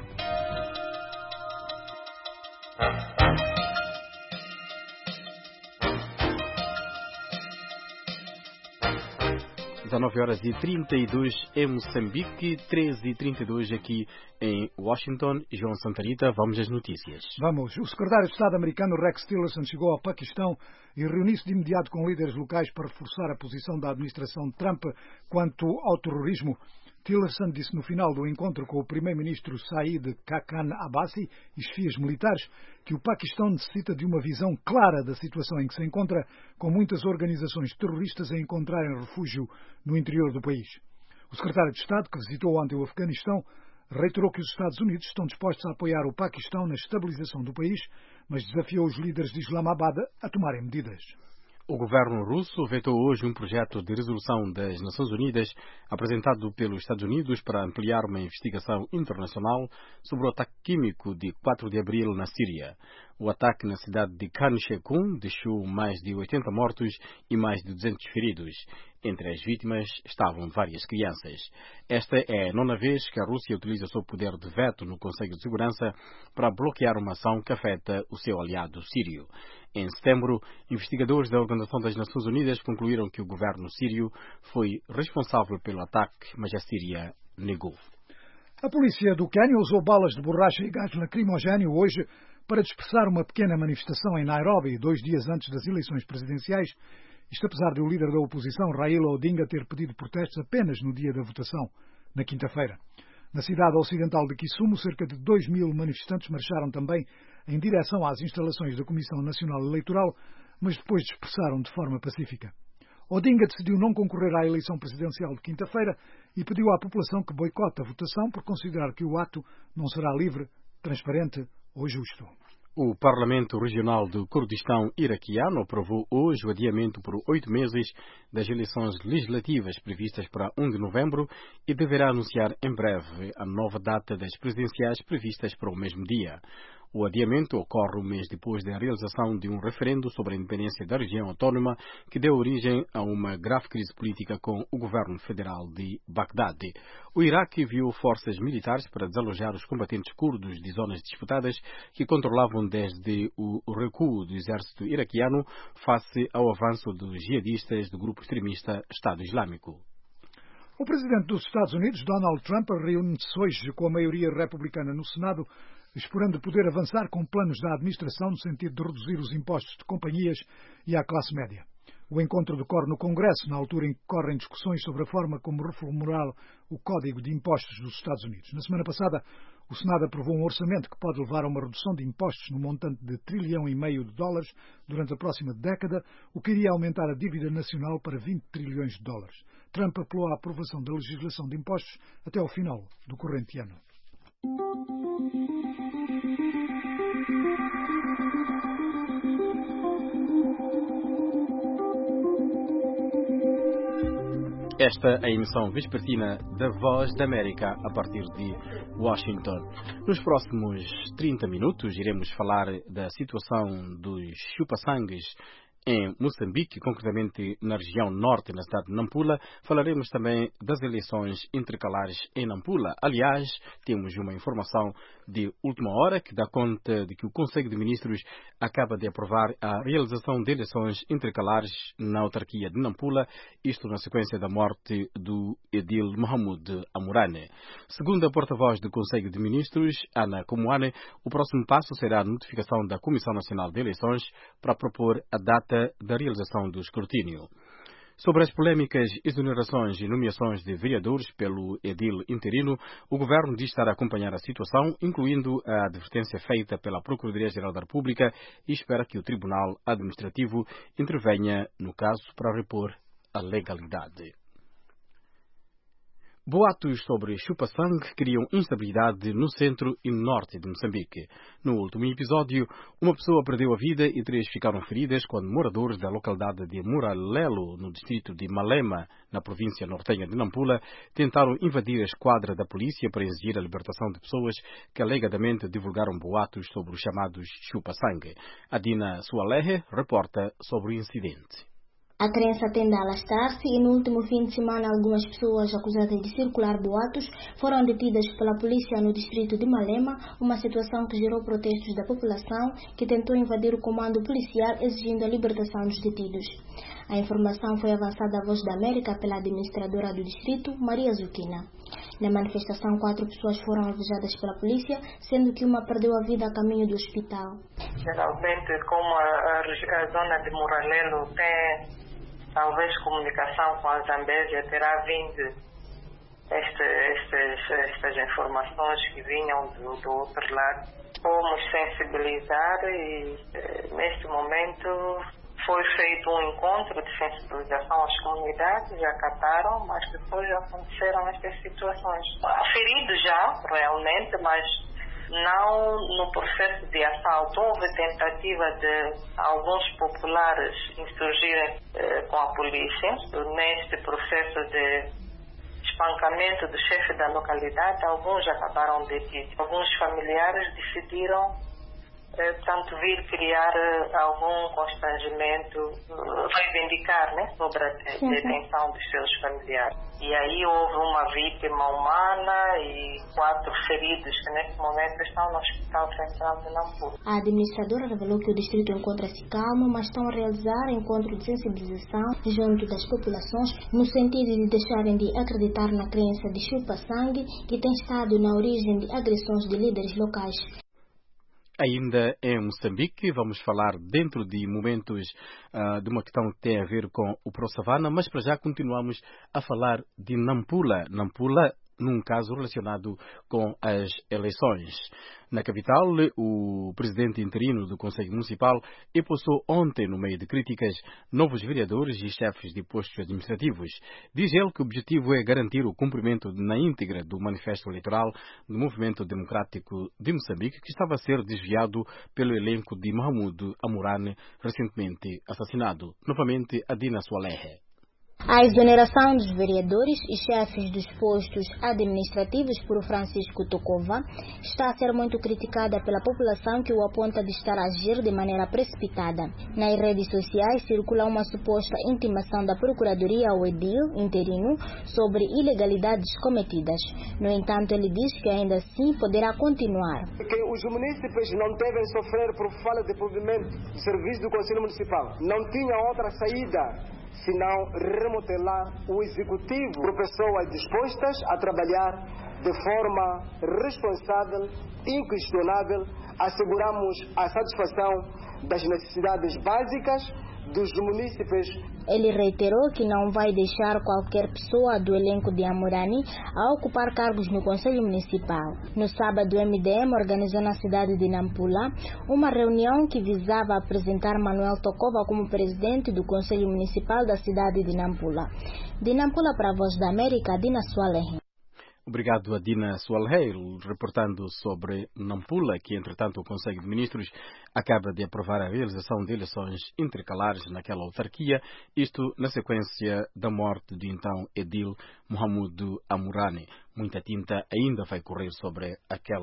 Speaker 4: 19h32 em Moçambique, 13h32 aqui em Washington. João Santarita, vamos às notícias.
Speaker 2: Vamos. O secretário de Estado americano Rex Tillerson chegou ao Paquistão e reuniu-se de imediato com líderes locais para reforçar a posição da administração Trump quanto ao terrorismo. Tillerson disse no final do encontro com o primeiro-ministro Saeed Khakan Abbasi e chefias militares que o Paquistão necessita de uma visão clara da situação em que se encontra, com muitas organizações terroristas a encontrarem refúgio no interior do país. O secretário de Estado, que visitou ontem o Afeganistão, reiterou que os Estados Unidos estão dispostos a apoiar o Paquistão na estabilização do país, mas desafiou os líderes de Islamabad a tomarem medidas.
Speaker 4: O governo russo vetou hoje um projeto de resolução das Nações Unidas apresentado pelos Estados Unidos para ampliar uma investigação internacional sobre o ataque químico de 4 de abril na Síria. O ataque na cidade de Khan Sheikhoun deixou mais de 80 mortos e mais de 200 feridos. Entre as vítimas estavam várias crianças. Esta é a 9ª vez que a Rússia utiliza o seu poder de veto no Conselho de Segurança para bloquear uma ação que afeta o seu aliado sírio. Em setembro, investigadores da Organização das Nações Unidas concluíram que o governo sírio foi responsável pelo ataque, mas a Síria negou.
Speaker 2: A polícia do Quênia usou balas de borracha e gás lacrimogéneo hoje para dispersar uma pequena manifestação em Nairobi, 2 dias antes das eleições presidenciais, isto apesar de o líder da oposição, Raila Odinga, ter pedido protestos apenas no dia da votação, na quinta-feira. Na cidade ocidental de Kisumu, cerca de 2.000 manifestantes marcharam também em direção às instalações da Comissão Nacional Eleitoral, mas depois dispersaram de forma pacífica. Odinga decidiu não concorrer à eleição presidencial de quinta-feira e pediu à população que boicote a votação por considerar que o ato não será livre, transparente ou justo.
Speaker 4: O Parlamento Regional do Kurdistão iraquiano aprovou hoje o adiamento por 8 meses das eleições legislativas previstas para 1 de novembro e deverá anunciar em breve a nova data das presidenciais previstas para o mesmo dia. O adiamento ocorre um mês depois da realização de um referendo sobre a independência da região autónoma que deu origem a uma grave crise política com o governo federal de Bagdad. O Iraque enviou forças militares para desalojar os combatentes curdos de zonas disputadas que controlavam desde o recuo do exército iraquiano face ao avanço dos jihadistas do grupo extremista Estado Islâmico.
Speaker 2: O presidente dos Estados Unidos, Donald Trump, reúne-se hoje com a maioria republicana no Senado, esperando poder avançar com planos da administração no sentido de reduzir os impostos de companhias e à classe média. O encontro decorre no Congresso, na altura em que correm discussões sobre a forma como reformular o Código de Impostos dos Estados Unidos. Na semana passada, o Senado aprovou um orçamento que pode levar a uma redução de impostos no montante de $1,5 trilhão durante a próxima década, o que iria aumentar a dívida nacional para $20 trilhões. Trump apelou à aprovação da legislação de impostos até ao final do corrente ano.
Speaker 4: Esta é a emissão vespertina da Voz da América a partir de Washington. Nos próximos 30 minutos iremos falar da situação dos chupa-sangues em Moçambique, concretamente na região norte, na cidade de Nampula. Falaremos também das eleições intercalares em Nampula. Aliás, temos uma informação de última hora que dá conta de que o Conselho de Ministros acaba de aprovar a realização de eleições intercalares na autarquia de Nampula, isto na sequência da morte do edil Mohamed Amurane. Segundo a porta-voz do Conselho de Ministros, Ana Comuane, o próximo passo será a notificação da Comissão Nacional de Eleições para propor a data da realização do escrutínio. Sobre as polémicas exonerações e nomeações de vereadores pelo edil interino, o Governo diz estar a acompanhar a situação, incluindo a advertência feita pela Procuradoria-Geral da República, e espera que o Tribunal Administrativo intervenha no caso para repor a legalidade. Boatos sobre chupa-sangue criam instabilidade no centro e norte de Moçambique. No último episódio, uma pessoa perdeu a vida e 3 ficaram feridas quando moradores da localidade de Muralelo, no distrito de Malema, na província nortenha de Nampula, tentaram invadir a esquadra da polícia para exigir a libertação de pessoas que alegadamente divulgaram boatos sobre os chamados chupa-sangue. Adina Sualehe reporta sobre o incidente.
Speaker 6: A crença tende a alastar-se e no último fim de semana algumas pessoas acusadas de circular boatos foram detidas pela polícia no distrito de Malema, uma situação que gerou protestos da população que tentou invadir o comando policial exigindo a libertação dos detidos. A informação foi avançada à Voz da América pela administradora do distrito, Maria Zuquina. Na manifestação, 4 pessoas foram alvejadas pela polícia, sendo que uma perdeu a vida a caminho do hospital.
Speaker 7: Geralmente, como a zona de Muralelo tem talvez comunicação com a Zambésia, terá vindo estas informações que vinham do outro lado. Fomos sensibilizar e neste momento foi feito um encontro de sensibilização às comunidades, já acataram, mas depois aconteceram estas situações. Feridos já, realmente, mas não no processo de assalto. Houve tentativa de alguns populares insurgirem com a polícia. Neste processo de espancamento do chefe da localidade, alguns acabaram detidos. Alguns familiares decidiram vir criar algum constrangimento, reivindicar sobre a detenção dos seus familiares. E aí houve uma vítima humana e 4 feridos que nesse momento estão no Hospital Central de Nampula.
Speaker 6: A administradora revelou que o distrito encontra-se calmo, mas estão a realizar encontro de sensibilização junto das populações no sentido de deixarem de acreditar na crença de chupa-sangue que tem estado na origem de agressões de líderes locais.
Speaker 4: Ainda em Moçambique, vamos falar dentro de momentos de uma questão que tem a ver com o Pro-Savana, mas para já continuamos a falar de Nampula. Nampula, num caso relacionado com as eleições. Na capital, o presidente interino do Conselho Municipal expulsou ontem, no meio de críticas, novos vereadores e chefes de postos administrativos. Diz ele que o objetivo é garantir o cumprimento na íntegra do manifesto eleitoral do Movimento Democrático de Moçambique, que estava a ser desviado pelo elenco de Mohamed Amurane, recentemente assassinado. Novamente, Adina Sualehe.
Speaker 6: A exoneração dos vereadores e chefes dos postos administrativos por Francisco Tokova está a ser muito criticada pela população que o aponta de estar a agir de maneira precipitada. Nas redes sociais circula uma suposta intimação da Procuradoria ao edil interino sobre ilegalidades cometidas. No entanto, ele diz que ainda assim poderá continuar.
Speaker 8: Que os munícipes não devem sofrer por falta de provimento de serviço do Conselho Municipal. Não tinha outra saída senão remodelar o executivo por pessoas dispostas a trabalhar de forma responsável, inquestionável. Asseguramos a satisfação das necessidades básicas dos munícipes.
Speaker 6: Ele reiterou que não vai deixar qualquer pessoa do elenco de Amurani a ocupar cargos no Conselho Municipal. No sábado, o MDM organizou na cidade de Nampula uma reunião que visava apresentar Manuel Tokova como presidente do Conselho Municipal da cidade de Nampula. De Nampula para a Voz da América, Dina Sualehe.
Speaker 4: Obrigado a Dina Sualheil, reportando sobre Nampula, que entretanto o Conselho de Ministros acaba de aprovar a realização de eleições intercalares naquela autarquia, isto na sequência da morte do então edil Mohamudu Amurani. Muita tinta ainda vai correr sobre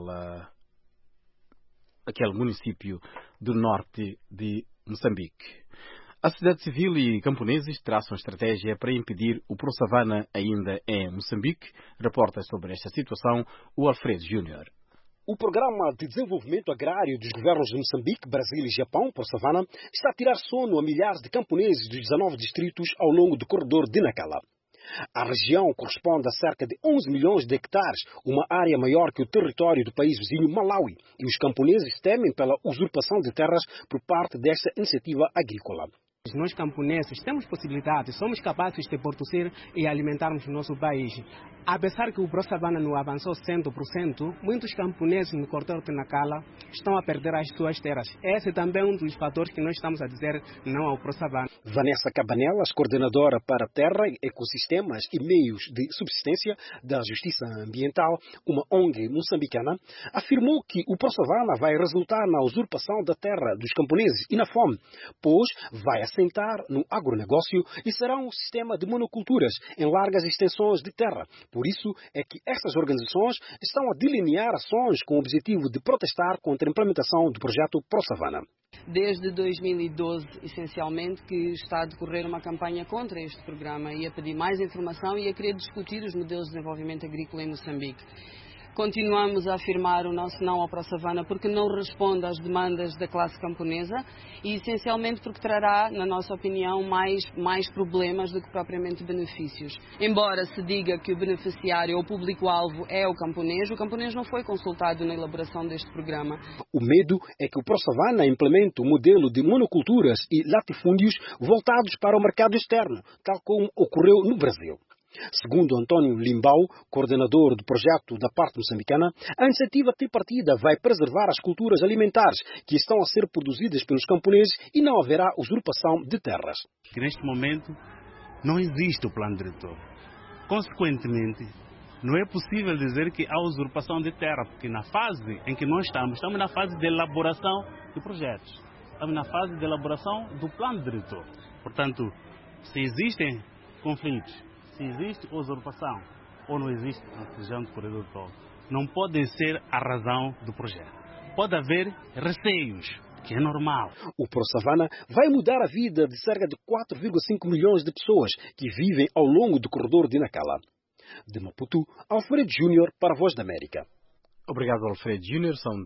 Speaker 4: aquele município do norte de Moçambique. A sociedade civil e camponeses traçam estratégia para impedir o ProSavana ainda em Moçambique. Reporta sobre esta situação o Alfredo Júnior.
Speaker 9: O Programa de Desenvolvimento Agrário dos Governos de Moçambique, Brasil e Japão, ProSavana, está a tirar sono a milhares de camponeses dos 19 distritos ao longo do corredor de Nacala. A região corresponde a cerca de 11 milhões de hectares, uma área maior que o território do país vizinho Malawi, e os camponeses temem pela usurpação de terras por parte desta iniciativa agrícola.
Speaker 10: Nós camponeses temos possibilidades, somos capazes de produzir e alimentarmos o nosso país. Apesar que o ProSavana não avançou 100%, muitos camponeses no corredor de Nacala estão a perder as suas terras. Esse também é um dos fatores que nós estamos a dizer não ao ProSavana.
Speaker 9: Vanessa Cabanelas, coordenadora para Terra, Ecossistemas e Meios de Subsistência da Justiça Ambiental, uma ONG moçambicana, afirmou que o ProSavana vai resultar na usurpação da terra dos camponeses e na fome, pois vai assentar no agronegócio e será um sistema de monoculturas em largas extensões de terra. Por isso é que estas organizações estão a delinear ações com o objetivo de protestar contra a implementação do projeto ProSavana.
Speaker 11: Desde 2012, essencialmente, que está a decorrer uma campanha contra este programa e a pedir mais informação e a querer discutir os modelos de desenvolvimento agrícola em Moçambique. Continuamos a afirmar o nosso não ao ProSavana porque não responde às demandas da classe camponesa e essencialmente porque trará, na nossa opinião, mais problemas do que propriamente benefícios. Embora se diga que o beneficiário ou o público-alvo é o camponês não foi consultado na elaboração deste programa.
Speaker 9: O medo é que o ProSavana implemente um modelo de monoculturas e latifúndios voltados para o mercado externo, tal como ocorreu no Brasil. Segundo Antônio Limbau, coordenador do projeto da parte moçambicana, a iniciativa tripartida vai preservar as culturas alimentares que estão a ser produzidas pelos camponeses e não haverá usurpação de terras.
Speaker 12: Neste momento não existe o plano diretor. Consequentemente, não é possível dizer que há usurpação de terra, porque na fase em que nós estamos na fase de elaboração de projetos. Estamos na fase de elaboração do plano diretor. Portanto, se existem conflitos, se existe usurpação ou não existe na região do corredor do Togo, não pode ser a razão do projeto. Pode haver receios, que é normal.
Speaker 9: O ProSavana vai mudar a vida de cerca de 4,5 milhões de pessoas que vivem ao longo do corredor de Nacala. De Maputo, Alfredo Júnior para a Voz da América.
Speaker 4: Obrigado, Alfredo Júnior. São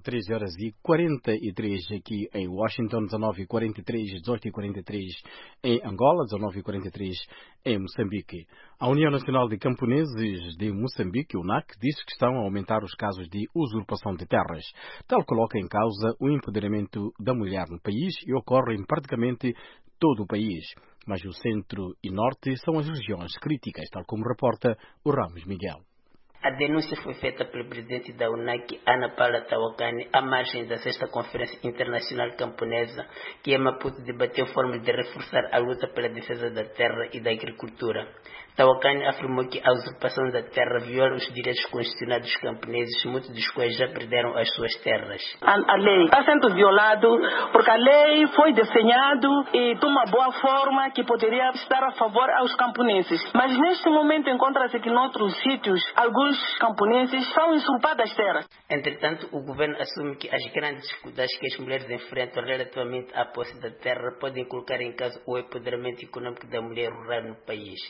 Speaker 4: 13h43 aqui em Washington, 19h43, 18h43 em Angola, 19h43 em Moçambique. A União Nacional de Camponeses de Moçambique, UNAC, diz que estão a aumentar os casos de usurpação de terras. Tal coloca em causa o empoderamento da mulher no país e ocorre em praticamente todo o país. Mas o centro e norte são as regiões críticas, tal como reporta o Ramos Miguel.
Speaker 3: A denúncia foi feita pelo presidente da UNAC, Ana Paula Tawakane, à margem da 6ª Conferência Internacional Camponesa, que em Maputo debateu formas de reforçar a luta pela defesa da terra e da agricultura. Tawakane afirmou que a usurpação da terra viola os direitos constitucionais dos camponeses, muitos dos quais já perderam as suas terras.
Speaker 5: A lei está sendo violada porque a lei foi desenhada e de uma boa forma que poderia estar a favor aos camponeses. Mas neste momento encontra-se que em outros sítios, alguns camponeses são usurpadas as terras.
Speaker 3: Entretanto, o governo assume que as grandes dificuldades que as mulheres enfrentam relativamente à posse da terra podem colocar em causa o empoderamento econômico da mulher rural no país.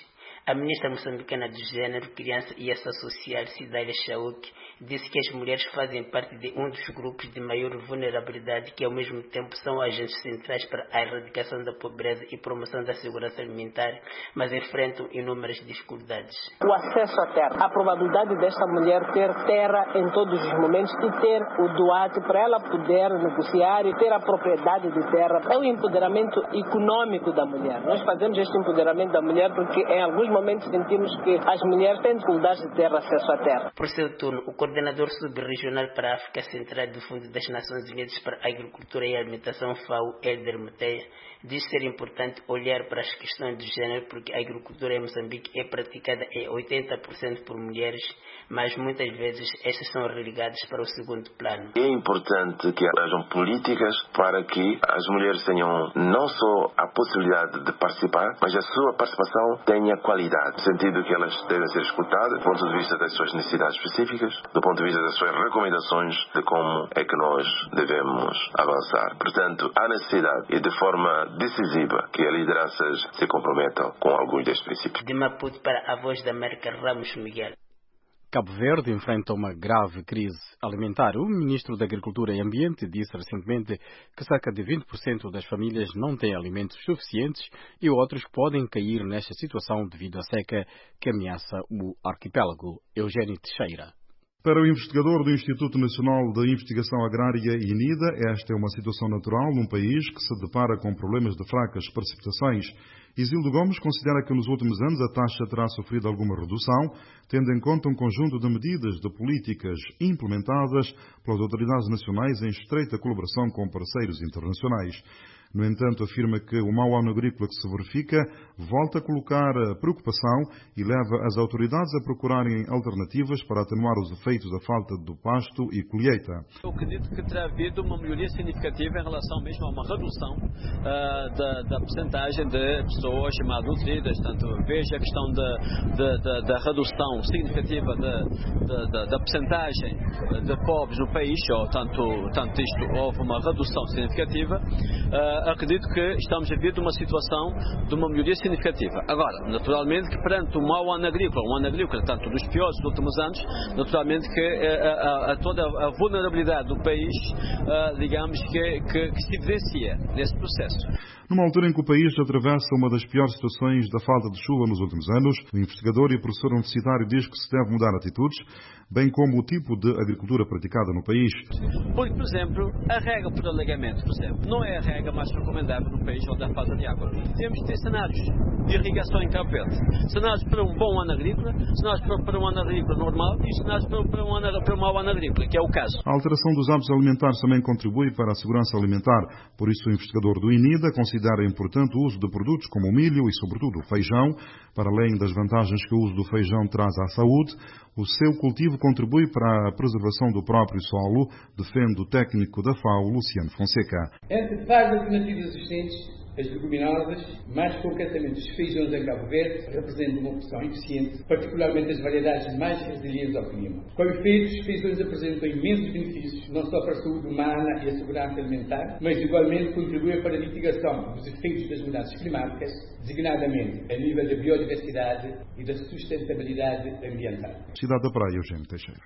Speaker 3: A ministra moçambicana do Gênero, Criança e Ação Social, Cidália Chauque, disse que as mulheres fazem parte de um dos grupos de maior vulnerabilidade que, ao mesmo tempo, são agentes centrais para a erradicação da pobreza e promoção da segurança alimentar, mas enfrentam inúmeras dificuldades.
Speaker 5: O acesso à terra, a probabilidade desta mulher ter terra em todos os momentos e ter o doate para ela poder negociar e ter a propriedade de terra, é o empoderamento econômico da mulher. Nós fazemos este empoderamento da mulher porque em alguns momentos sentimos que as mulheres têm dificuldades de ter acesso à terra.
Speaker 3: Por seu turno, o coordenador subregional para a África Central do Fundo das Nações Unidas para a Agricultura e Alimentação, FAO, Elder Muteia, diz ser importante olhar para as questões do género porque a agricultura em Moçambique é praticada em 80% por mulheres, mas muitas vezes estas são relegadas para o segundo plano.
Speaker 14: É importante que hajam políticas para que as mulheres tenham não só a possibilidade de participar, mas a sua participação tenha qualidade, no sentido que elas devem ser escutadas do ponto de vista das suas necessidades específicas, do ponto de vista das suas recomendações de como é que nós devemos avançar. Portanto, há necessidade e de forma decisiva que as lideranças se comprometam com alguns destes princípios.
Speaker 3: De Maputo para a Voz da América, Ramos Miguel.
Speaker 4: Cabo Verde enfrenta uma grave crise alimentar. O ministro da Agricultura e Ambiente disse recentemente que cerca de 20% das famílias não têm alimentos suficientes e outros podem cair nesta situação devido à seca que ameaça o arquipélago. Eugênio Teixeira.
Speaker 15: Para o investigador do Instituto Nacional de Investigação Agrária, INIDA, esta é uma situação natural num país que se depara com problemas de fracas precipitações. Isildo Gomes considera que nos últimos anos a taxa terá sofrido alguma redução, tendo em conta um conjunto de medidas de políticas implementadas pelas autoridades nacionais em estreita colaboração com parceiros internacionais. No entanto, afirma que o mau ano agrícola que se verifica volta a colocar a preocupação e leva as autoridades a procurarem alternativas para atenuar os efeitos da falta do pasto e colheita.
Speaker 16: Eu acredito que terá havido uma melhoria significativa em relação mesmo a uma redução da percentagem de pessoas malnutridas. Portanto, veja a questão da redução significativa da percentagem de pobres no país, tanto isto houve uma redução significativa. Acredito que estamos a vir de uma situação de uma melhoria significativa. Agora, naturalmente que perante o mau ano agrícola, tanto dos piores dos últimos anos, naturalmente que toda a vulnerabilidade do país, digamos que se evidencia nesse processo.
Speaker 15: Numa altura em que o país atravessa uma das piores situações da falta de chuva nos últimos anos, o investigador e professor universitário diz que se deve mudar atitudes, bem como o tipo de agricultura praticada no país.
Speaker 16: Por exemplo, a rega por alagamento, não é a rega mais recomendável no país onde há falta de água. Temos que ter cenários de irrigação em Cabo Verde. Cenários para um bom ano agrícola, cenários para um ano agrícola normal e cenários para um mau ano agrícola, que é o caso.
Speaker 15: A alteração dos hábitos alimentares também contribui para a segurança alimentar. Por isso, o investigador do INIDA considera importante o uso de produtos como o milho e, sobretudo, o feijão. Para além das vantagens que o uso do feijão traz à saúde, o seu cultivo contribui para a preservação do próprio solo, defende o técnico da FAO, Luciano Fonseca.
Speaker 17: Entre várias alternativas existentes, as leguminosas, mais concretamente os feijões em Cabo Verde, representam uma opção eficiente, particularmente as variedades mais resilientes ao clima. Com efeito, os feijões apresentam imensos benefícios, não só para a saúde humana e a segurança alimentar, mas igualmente contribuem para a mitigação dos efeitos das mudanças climáticas, designadamente a nível da biodiversidade e da sustentabilidade ambiental.
Speaker 15: Cidade da Praia, Eugênio Teixeira.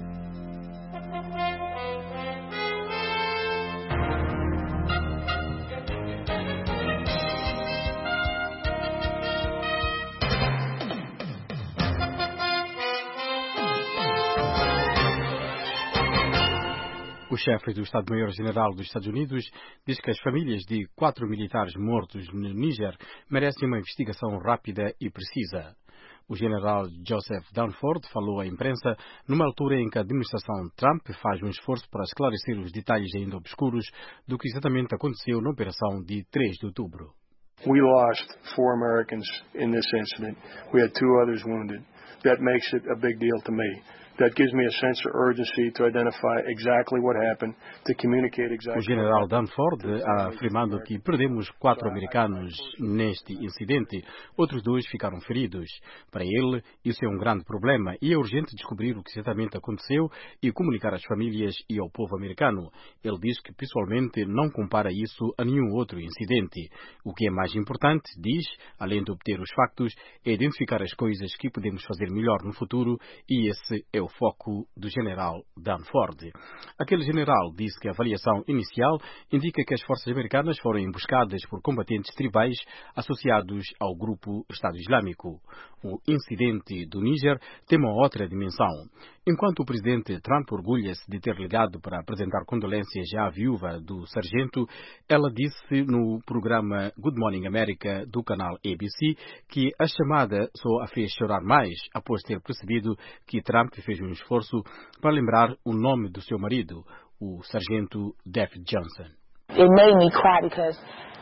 Speaker 4: O chefe do Estado-Maior-General dos Estados Unidos diz que as famílias de 4 militares mortos no Níger merecem uma investigação rápida e precisa. O general Joseph Dunford falou à imprensa numa altura em que a administração Trump faz um esforço para esclarecer os detalhes ainda obscuros do que exatamente aconteceu na operação de 3 de outubro.
Speaker 25: We lost 4 Americans in this incident. We had 2 others wounded. That makes it a big deal to me. that gives me a sense of urgency to identify exactly what happened, to communicate exactly.
Speaker 4: O general Danford afirmando que perdemos 4 americanos neste incidente, outros 2 ficaram feridos. Para ele, isso é um grande problema e é urgente descobrir o que exatamente aconteceu e comunicar às famílias e ao povo americano. Ele diz que pessoalmente não compara isso a nenhum outro incidente. O que é mais importante, diz, além de obter os factos, é identificar as coisas que podemos fazer melhor no futuro, e esse é o foco do general Danford. Aquele general disse que a avaliação inicial indica que as forças americanas foram emboscadas por combatentes tribais associados ao grupo Estado Islâmico. O incidente do Níger tem uma outra dimensão. Enquanto o presidente Trump orgulha-se de ter ligado para apresentar condolências à viúva do sargento, ela disse no programa Good Morning America do canal ABC que a chamada só a fez chorar mais após ter percebido que Trump fez um esforço para lembrar o nome do seu marido, o sargento David Johnson.
Speaker 13: It made me cry because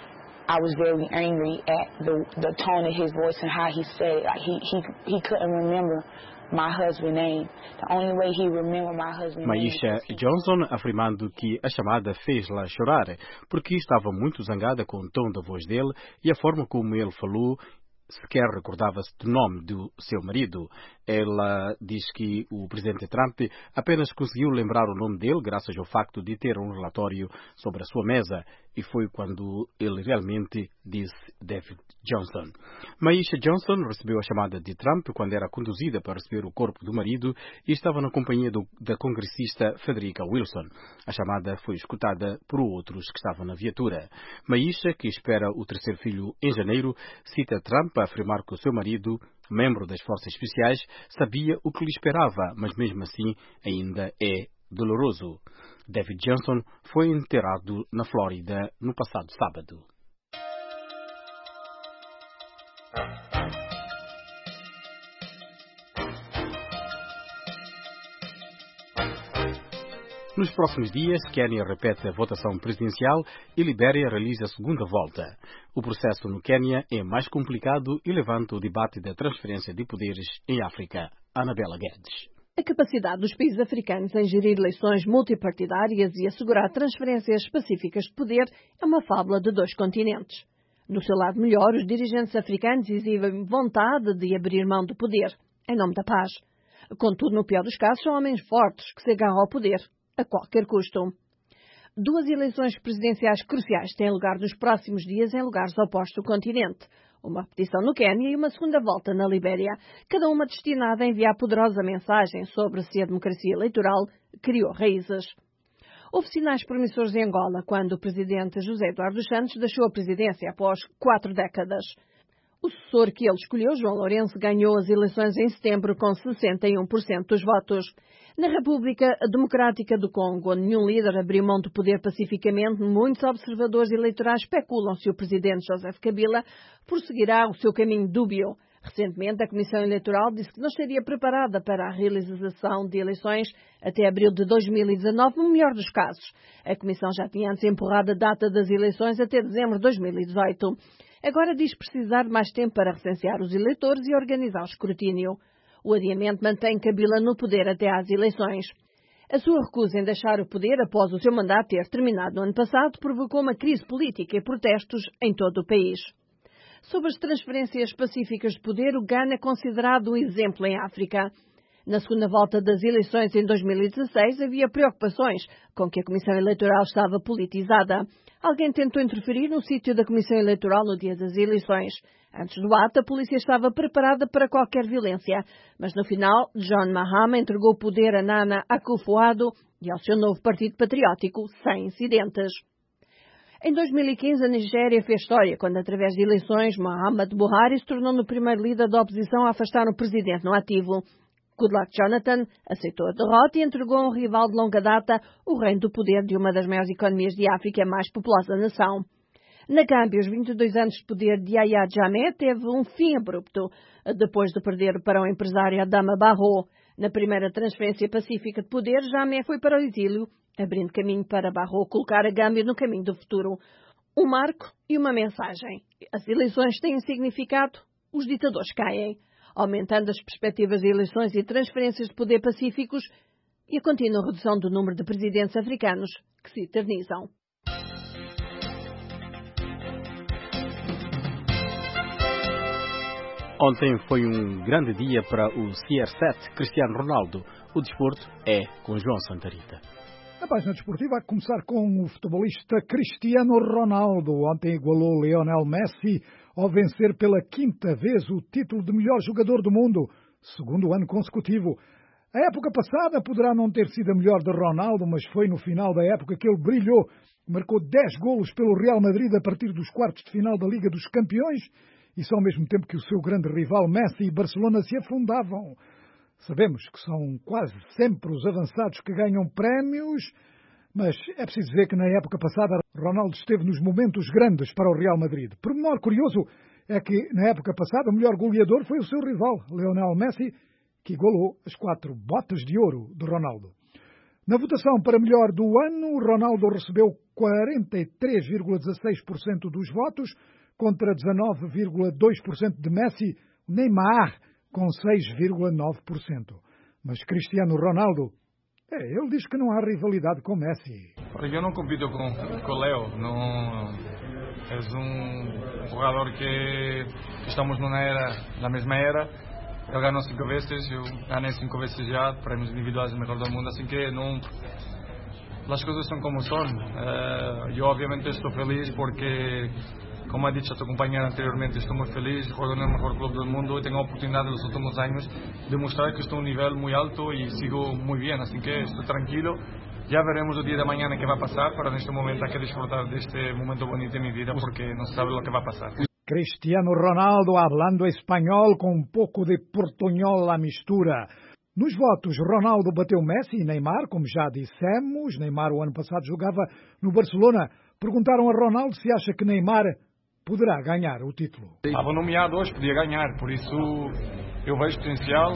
Speaker 13: I was very angry at the tone of his voice and how he said it. Like he couldn't remember my husband's name. The only way he remembered my husband's name.
Speaker 4: Maisha Johnson afirmando que a chamada fez-la chorar porque estava muito zangada com o tom da voz dele e a forma como ele falou. Sequer recordava-se do nome do seu marido. Ela diz que o presidente Trump apenas conseguiu lembrar o nome dele graças ao facto de ter um relatório sobre a sua mesa, e foi quando ele realmente disse David Johnson. Maisha Johnson recebeu a chamada de Trump quando era conduzida para receber o corpo do marido e estava na companhia da congressista Frederica Wilson. A chamada foi escutada por outros que estavam na viatura. Maisha, que espera o terceiro filho em janeiro, cita Trump a afirmar que o seu marido, membro das Forças Especiais, sabia o que lhe esperava, mas mesmo assim ainda é doloroso. David Johnson foi enterrado na Flórida no passado sábado. Nos próximos dias, Quênia repete a votação presidencial e Libéria realiza a segunda volta. O processo no Quênia é mais complicado e levanta o debate da transferência de poderes em África. Anabela Guedes.
Speaker 18: A capacidade dos países africanos em gerir eleições multipartidárias e assegurar transferências específicas de poder é uma fábula de 2 continentes. No seu lado melhor, os dirigentes africanos exibem vontade de abrir mão do poder, em nome da paz. Contudo, no pior dos casos, são homens fortes que se agarram ao poder, a qualquer custo. 2 eleições presidenciais cruciais têm lugar nos próximos dias em lugares opostos do continente. Uma repetição no Quênia e uma segunda volta na Libéria, cada uma destinada a enviar poderosa mensagem sobre se a democracia eleitoral criou raízes. Houve sinais promissores em Angola quando o presidente José Eduardo dos Santos deixou a presidência após 4 décadas. O sucessor que ele escolheu, João Lourenço, ganhou as eleições em setembro com 61% dos votos. Na República Democrática do Congo, onde nenhum líder abriu mão do poder pacificamente, muitos observadores eleitorais especulam se o presidente Joseph Kabila prosseguirá o seu caminho dúbio. Recentemente, a Comissão Eleitoral disse que não estaria preparada para a realização de eleições até abril de 2019, no melhor dos casos. A Comissão já tinha antes empurrado a data das eleições até dezembro de 2018. Agora diz precisar de mais tempo para recensear os eleitores e organizar o escrutínio. O adiamento mantém Kabila no poder até às eleições. A sua recusa em deixar o poder após o seu mandato ter terminado no ano passado provocou uma crise política e protestos em todo o país. Sobre as transferências pacíficas de poder, o Ghana é considerado um exemplo em África. Na segunda volta das eleições em 2016, havia preocupações com que a Comissão Eleitoral estava politizada. Alguém tentou interferir no sítio da Comissão Eleitoral no dia das eleições. Antes do ato, a polícia estava preparada para qualquer violência, mas no final, John Mahama entregou o poder a Nana Akufo-Addo e ao seu novo partido patriótico, sem incidentes. Em 2015, a Nigéria fez história quando, através de eleições, Muhammadu Buhari se tornou o primeiro líder da oposição a afastar o presidente no ativo. Goodluck Jonathan aceitou a derrota e entregou a um rival de longa data o reino do poder de uma das maiores economias de África e a mais populosa nação. Na Gâmbia, os 22 anos de poder de Yahya Jammeh teve um fim abrupto, depois de perder para o empresário Adama Barrow. Na primeira transferência pacífica de poder, Jammeh foi para o exílio, abrindo caminho para Barrow colocar a Gâmbia no caminho do futuro. Um marco e uma mensagem. As eleições têm significado, os ditadores caem. aumentando as perspectivas de eleições e transferências de poder pacíficos e a contínua redução do número de presidentes africanos que se eternizam.
Speaker 4: Ontem foi um grande dia para o CR7 Cristiano Ronaldo. O desporto é com João Santarita.
Speaker 2: A página desportiva vai começar com o futebolista Cristiano Ronaldo. Ontem igualou Lionel Messi ao vencer pela 5ª vez o título de melhor jogador do mundo, segundo ano consecutivo. A época passada poderá não ter sido a melhor de Ronaldo, mas foi no final da época que ele brilhou. Marcou 10 golos pelo Real Madrid a partir dos quartos de final da Liga dos Campeões, isso ao mesmo tempo que o seu grande rival Messi e Barcelona se afundavam. Sabemos que são quase sempre os avançados que ganham prémios, mas é preciso dizer que na época passada Ronaldo esteve nos momentos grandes para o Real Madrid. Pormenor curioso é que na época passada o melhor goleador foi o seu rival, Lionel Messi, que igualou as 4 botas de ouro de Ronaldo. Na votação para melhor do ano, Ronaldo recebeu 43,16% dos votos, contra 19,2% de Messi, Neymar com 6,9%. Mas Cristiano Ronaldo, ele diz que não há rivalidade com Messi.
Speaker 1: Eu não compito com o Leo, não é jogador que estamos na mesma era. Ele ganhou 5 vezes, eu ganhei 5 vezes já, prémios individuais do melhor do mundo, assim que não... As coisas são como são. Eu obviamente estou feliz porque, como ha dicho a tu compañera anteriormente, estou muito feliz, juego no mejor clube do mundo e tenho a oportunidade nos últimos anos de mostrar que estou a um nível muito alto e sigo muito bem, assim que estou tranquilo. Já veremos o dia de amanhã que vai passar, para neste momento há que desfrutar deste momento bonito de minha vida porque não se sabe o que vai passar.
Speaker 2: Cristiano Ronaldo hablando espanhol com um pouco de portunhol à mistura. Nos votos, Ronaldo bateu Messi e Neymar, como já dissemos. Neymar o ano passado jogava no Barcelona. Perguntaram a Ronaldo se acha que Neymar poderá ganhar o título.
Speaker 1: Estava nomeado hoje, podia ganhar, por isso eu vejo potencial,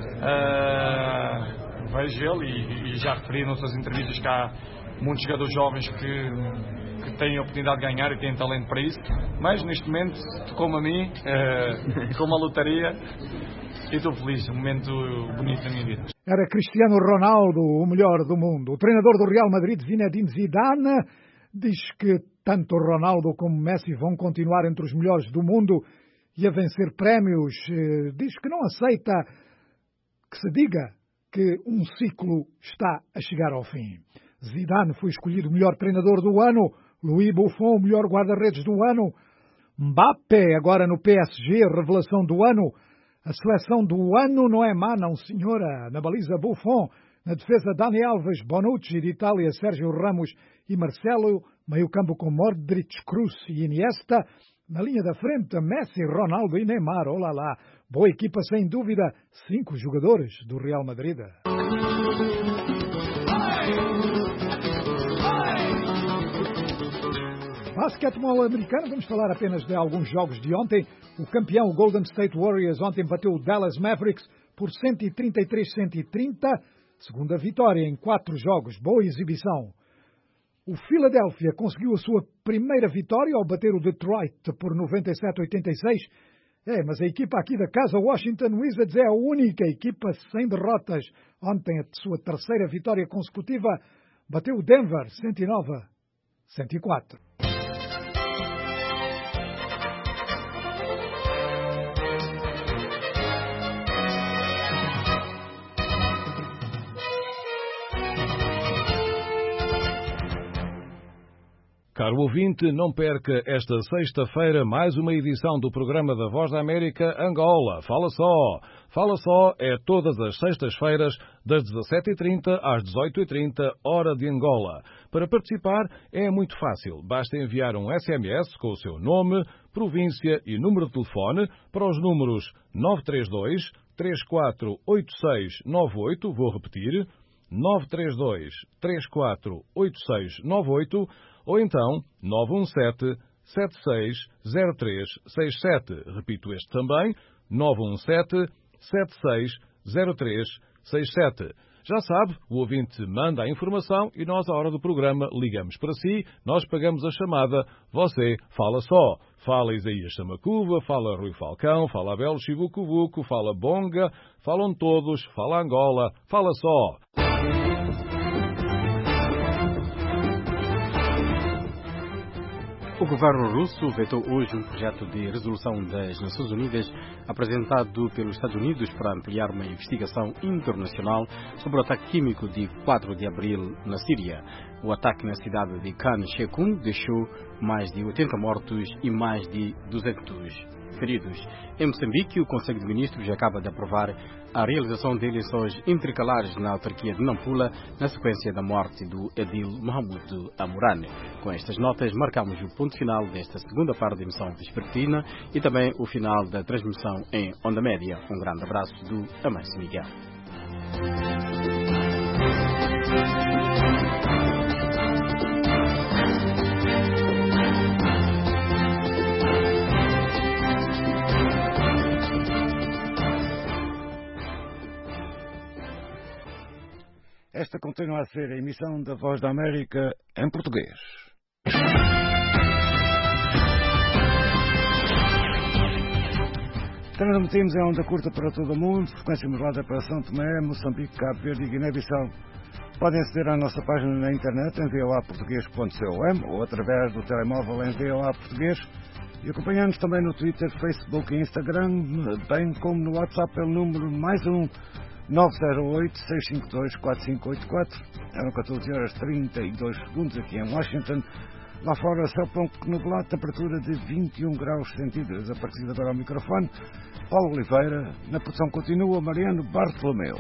Speaker 1: vejo ele e já referi nas outras entrevistas que há muitos jogadores jovens que têm a oportunidade de ganhar e têm talento para isso, mas neste momento tocou-me a mim, com uma lotaria e estou feliz, um momento bonito da minha vida.
Speaker 2: Era Cristiano Ronaldo, o melhor do mundo. O treinador do Real Madrid, Zinedine Zidane, diz que tanto Ronaldo como Messi vão continuar entre os melhores do mundo e a vencer prémios. Diz que não aceita que se diga que um ciclo está a chegar ao fim. Zidane foi escolhido o melhor treinador do ano, Louis Buffon o melhor guarda-redes do ano, Mbappé agora no PSG, revelação do ano. A seleção do ano não é má, não senhora. Na baliza Buffon, na defesa Dani Alves, Bonucci de Itália, Sérgio Ramos e Marcelo, meio campo com Modric, Kroos e Iniesta. Na linha da frente, Messi, Ronaldo e Neymar. Olá lá, boa equipa sem dúvida, 5 jogadores do Real Madrid. Basquetebol americano, vamos falar apenas de alguns jogos de ontem. O campeão, o Golden State Warriors, ontem bateu o Dallas Mavericks por 133-130. Segunda vitória em 4 jogos, boa exibição. O Philadelphia conseguiu a sua primeira vitória ao bater o Detroit por 97-86. Mas a equipa aqui da casa, Washington Wizards, é a única equipa sem derrotas. Ontem, a sua terceira vitória consecutiva, bateu o Denver 109-104.
Speaker 19: Caro ouvinte, não perca esta sexta-feira mais uma edição do programa da Voz da América Angola. Fala só! Fala só é todas as sextas-feiras, das 17h30 às 18h30, hora de Angola. Para participar é muito fácil. Basta enviar um SMS com o seu nome, província e número de telefone para os números 932 348698, vou repetir, 932 348698, ou então 917-760367. Repito este também, 917-760367. Já sabe, o ouvinte manda a informação e nós, à hora do programa, ligamos para si, nós pagamos a chamada, você fala só. Fala Isaías Samacuva, fala Rui Falcão, fala Abel Chivucovuco, fala Bonga, falam todos, fala Angola, fala só.
Speaker 4: O governo russo vetou hoje um projeto de resolução das Nações Unidas apresentado pelos Estados Unidos para ampliar uma investigação internacional sobre o ataque químico de 4 de abril na Síria. O ataque na cidade de Khan Sheikhoun deixou mais de 80 mortos e mais de 200 feridos. Em Moçambique, o Conselho de Ministros acaba de aprovar a realização de eleições intercalares na autarquia de Nampula, na sequência da morte do edil Mahamudu Amurane. Com estas notas, marcamos o ponto final desta segunda parte da emissão vespertina e também o final da transmissão em onda média. Um grande abraço do Amâncio Miguel.
Speaker 2: Esta continua a ser a emissão da Voz da América em português. Transmitimos em onda curta para todo o mundo, frequência modulada para São Tomé, Moçambique, Cabo Verde e Guiné-Bissau. Podem aceder à nossa página na internet em voaportugues.com ou através do telemóvel em VOA Português e acompanhando-nos também no Twitter, Facebook e Instagram, bem como no WhatsApp pelo número +1 908-652-4584. Eram 14h32 aqui em Washington. Lá fora, céu pouco nublado, temperatura de 21 graus centígrados. A partir de agora ao microfone, Paulo Oliveira. Na produção continua Mariano Bartolomeu.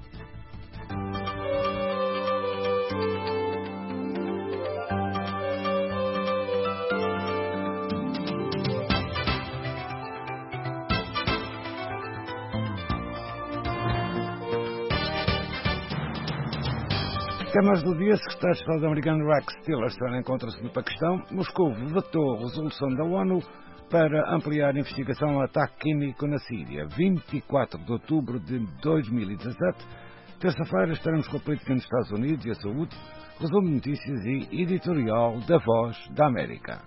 Speaker 2: Temas do dia, secretário de Estado americano Rex Tillerson encontra-se no Paquistão. Moscou vetou a resolução da ONU para ampliar a investigação ao ataque químico na Síria. 24 de outubro de 2017, terça-feira, estaremos com a política nos Estados Unidos e a saúde, resumo de notícias e editorial da Voz da América.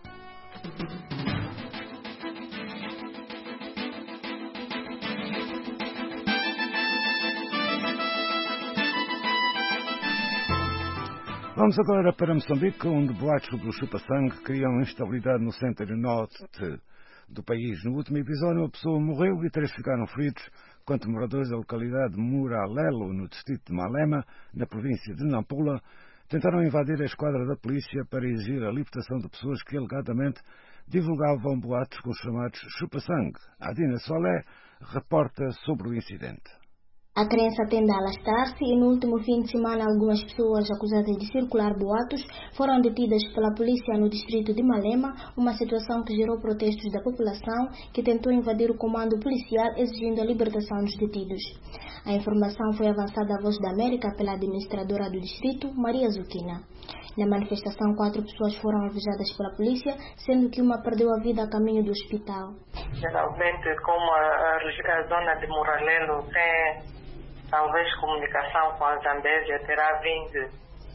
Speaker 2: Vamos agora para Moçambique, onde boatos sobre o chupa-sangue criam instabilidade no centro e norte do país. No último episódio, uma pessoa morreu e 3 ficaram feridos, enquanto moradores da localidade de Muralelo, no distrito de Malema, na província de Nampula, tentaram invadir a esquadra da polícia para exigir a libertação de pessoas que alegadamente divulgavam boatos com os chamados chupa-sangue. Adina Solé reporta sobre o incidente.
Speaker 6: A crença tende a alastar-se e no último fim de semana algumas pessoas acusadas de circular boatos foram detidas pela polícia no distrito de Malema, uma situação que gerou protestos da população que tentou invadir o comando policial exigindo a libertação dos detidos. A informação foi avançada à Voz da América pela administradora do distrito, Maria Zuquina. Na manifestação, 4 pessoas foram alvejadas pela polícia, sendo que uma perdeu a vida a caminho do hospital.
Speaker 7: Geralmente, como a zona de Muralelo tem talvez comunicação com a Zambésia, terá vindo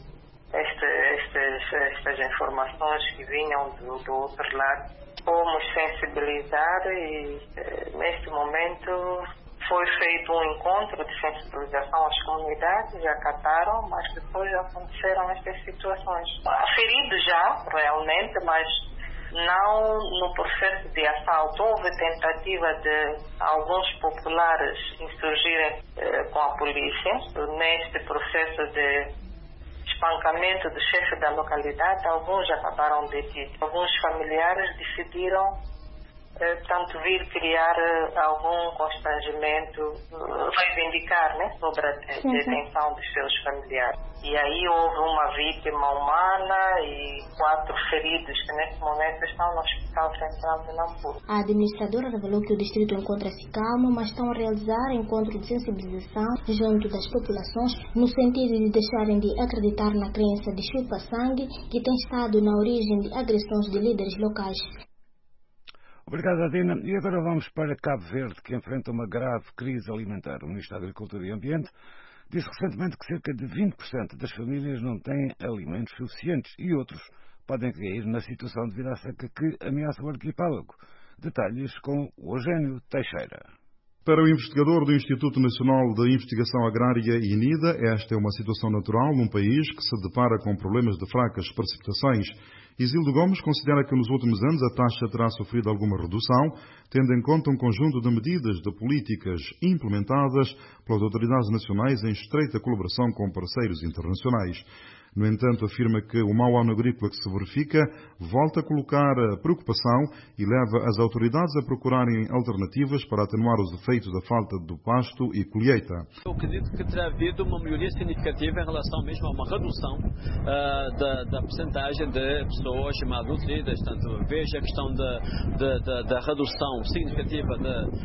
Speaker 7: estas informações que vinham do outro lado. Fomos sensibilizar e neste momento foi feito um encontro de sensibilização às comunidades, acataram, mas depois aconteceram estas situações. Feridos já, realmente, mas não no processo de assalto. Houve tentativa de alguns populares insurgirem com a polícia neste processo de espancamento do chefe da localidade. Alguns acabaram detidos. Alguns familiares decidiram tanto vir criar algum constrangimento, reivindicar sobre a detenção dos seus familiares. E aí houve uma vítima humana e 4 feridos que nesse momento estão no Hospital Central de Nampula.
Speaker 6: A administradora revelou que o distrito encontra-se calmo, mas estão a realizar encontros de sensibilização junto das populações no sentido de deixarem de acreditar na crença de chupa-sangue que tem estado na origem de agressões de líderes locais.
Speaker 2: Obrigado, Adina. E agora vamos para Cabo Verde, que enfrenta uma grave crise alimentar. O Ministro da Agricultura e Ambiente
Speaker 20: disse recentemente que cerca de 20% das famílias não têm alimentos suficientes e outros podem cair na situação devido à seca que ameaça o arquipélago. Detalhes com o Eugênio Teixeira.
Speaker 15: Para o investigador do Instituto Nacional de Investigação Agrária, INIDA, esta é uma situação natural num país que se depara com problemas de fracas precipitações. Isildo Gomes considera que nos últimos anos a taxa terá sofrido alguma redução, tendo em conta um conjunto de medidas de políticas implementadas pelas autoridades nacionais em estreita colaboração com parceiros internacionais. No entanto, afirma que o mau ano agrícola que se verifica volta a colocar a preocupação e leva as autoridades a procurarem alternativas para atenuar os efeitos da falta do pasto e colheita.
Speaker 16: Eu acredito que terá havido uma melhoria significativa em relação mesmo a uma redução da percentagem de pessoas malnutridas. Tanto veja a questão da redução significativa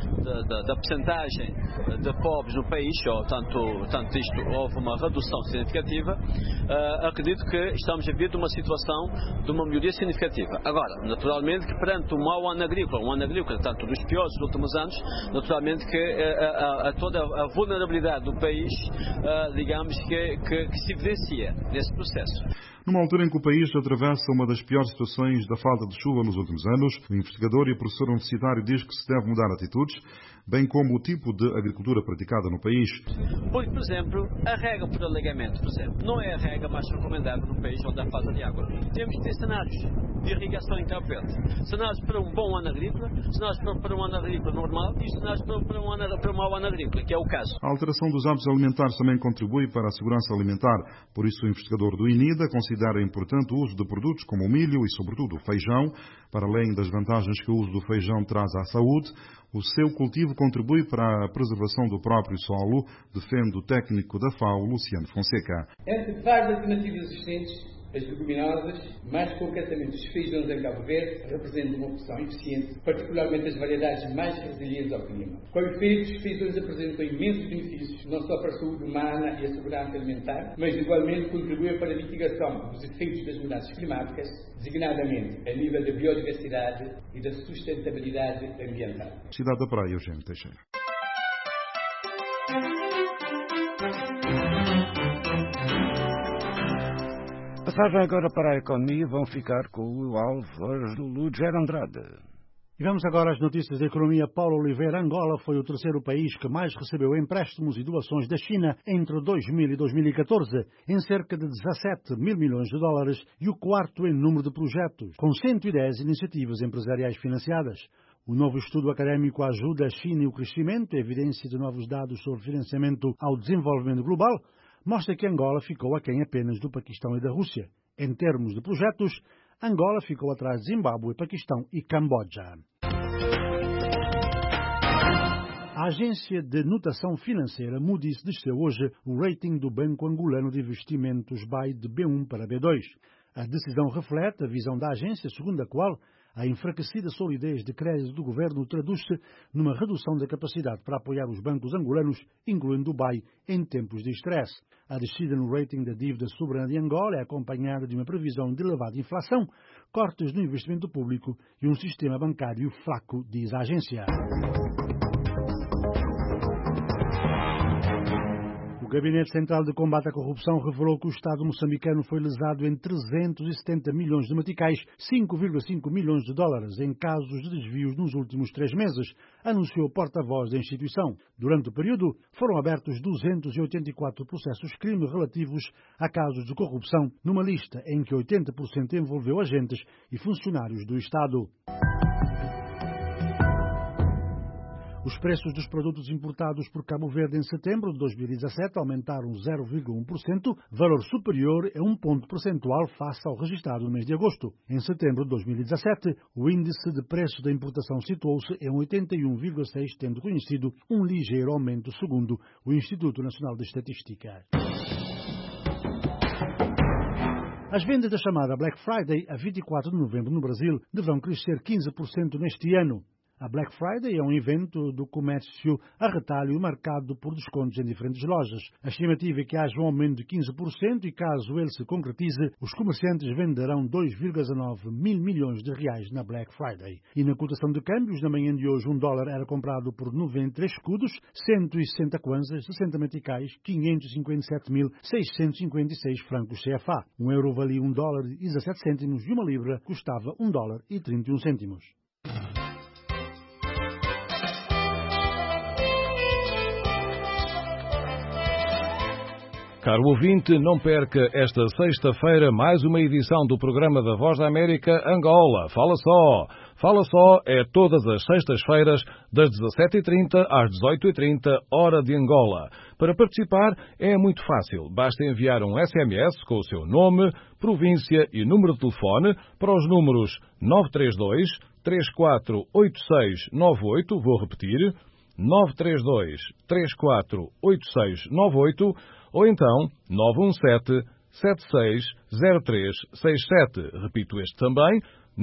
Speaker 16: da percentagem de pobres no país, tanto isto houve uma redução significativa. Acredito que estamos a vir de uma situação de uma melhoria significativa. Agora, naturalmente que perante o mau ano agrícola, tanto dos piores dos últimos anos, naturalmente que toda a vulnerabilidade do país, digamos que se evidencia nesse processo.
Speaker 15: Numa altura em que o país atravessa uma das piores situações da falta de chuva nos últimos anos, o investigador e professor universitário diz que se deve mudar atitudes, bem como o tipo de agricultura praticada no país.
Speaker 16: Por exemplo, a rega por alagamento, não é a rega mais recomendável no país onde há falta de água. Temos que ter cenários de irrigação em Cabo Verde. Cenários para um bom ano agrícola, cenários para um ano agrícola normal e cenários para um mau ano agrícola, que é o caso.
Speaker 15: A alteração dos hábitos alimentares também contribui para a segurança alimentar. Por isso, o investigador do INIDA considera importante o uso de produtos como o milho e, sobretudo, o feijão. Para além das vantagens que o uso do feijão traz à saúde, o seu cultivo contribui para a preservação do próprio solo, defende o técnico da FAO, Luciano Fonseca.
Speaker 17: Entre várias alternativas existentes, as leguminosas, mais concretamente os feijões em Cabo Verde, representam uma opção eficiente, particularmente as variedades mais resilientes ao clima. Com efeito, os feijões apresentam imensos benefícios, não só para a saúde humana e a segurança alimentar, mas igualmente contribuem para a mitigação dos efeitos das mudanças climáticas, designadamente a nível da biodiversidade e da sustentabilidade ambiental.
Speaker 15: Cidade da Praia, Eugênio Teixeira.
Speaker 20: Passagem agora para a economia, vão ficar com o Álvares do Lúger Andrade.
Speaker 21: E vamos agora às notícias da economia. Paulo Oliveira. Angola foi o terceiro país que mais recebeu empréstimos e doações da China entre 2000 e 2014, em cerca de 17 mil milhões de dólares, e o quarto em número de projetos, com 110 iniciativas empresariais financiadas. O novo estudo académico ajuda a China e o crescimento, evidência de novos dados sobre financiamento ao desenvolvimento global, mostra que Angola ficou aquém apenas do Paquistão e da Rússia. Em termos de projetos, Angola ficou atrás de Zimbábue, Paquistão e Camboja. A agência de notação financeira Moody's desceu hoje o rating do Banco Angolano de Investimentos BAI de B1 para B2. A decisão reflete a visão da agência, segundo a qual a enfraquecida solidez de crédito do governo traduz-se numa redução da capacidade para apoiar os bancos angolanos, incluindo o BAI, em tempos de estresse. A descida no rating da dívida soberana de Angola é acompanhada de uma previsão de elevada inflação, cortes no investimento público e um sistema bancário fraco, diz a agência. O Gabinete Central de Combate à Corrupção revelou que o Estado moçambicano foi lesado em 370 milhões de meticais, 5,5 milhões de dólares, em casos de desvios nos últimos 3 meses, anunciou o porta-voz da instituição. Durante o período, foram abertos 284 processos crime relativos a casos de corrupção, numa lista em que 80% envolveu agentes e funcionários do Estado. Os preços dos produtos importados por Cabo Verde em setembro de 2017 aumentaram 0,1%, valor superior a 1 ponto percentual face ao registrado no mês de agosto. Em setembro de 2017, o índice de preços da importação situou-se em 81,6, tendo conhecido um ligeiro aumento, segundo o Instituto Nacional de Estatística. As vendas da chamada Black Friday, a 24 de novembro no Brasil, deverão crescer 15% neste ano. A Black Friday é um evento do comércio a retalho marcado por descontos em diferentes lojas. A estimativa é que haja um aumento de 15% e, caso ele se concretize, os comerciantes venderão 2,19 mil milhões de reais na Black Friday. E na cotação de câmbios, na manhã de hoje, $1 era comprado por 93 escudos, 160 kwanzas, 60 meticais, 557.656 francos CFA. Um euro valia $1,17 e uma libra custava $1,31.
Speaker 19: Caro ouvinte, não perca esta sexta-feira mais uma edição do programa da Voz da América Angola. Fala Só! Fala Só é todas as sextas-feiras, das 17h30 às 18h30, hora de Angola. Para participar é muito fácil. Basta enviar um SMS com o seu nome, província e número de telefone para os números 932 348698, vou repetir, 932 348698, ou então 917-760367. Repito este também,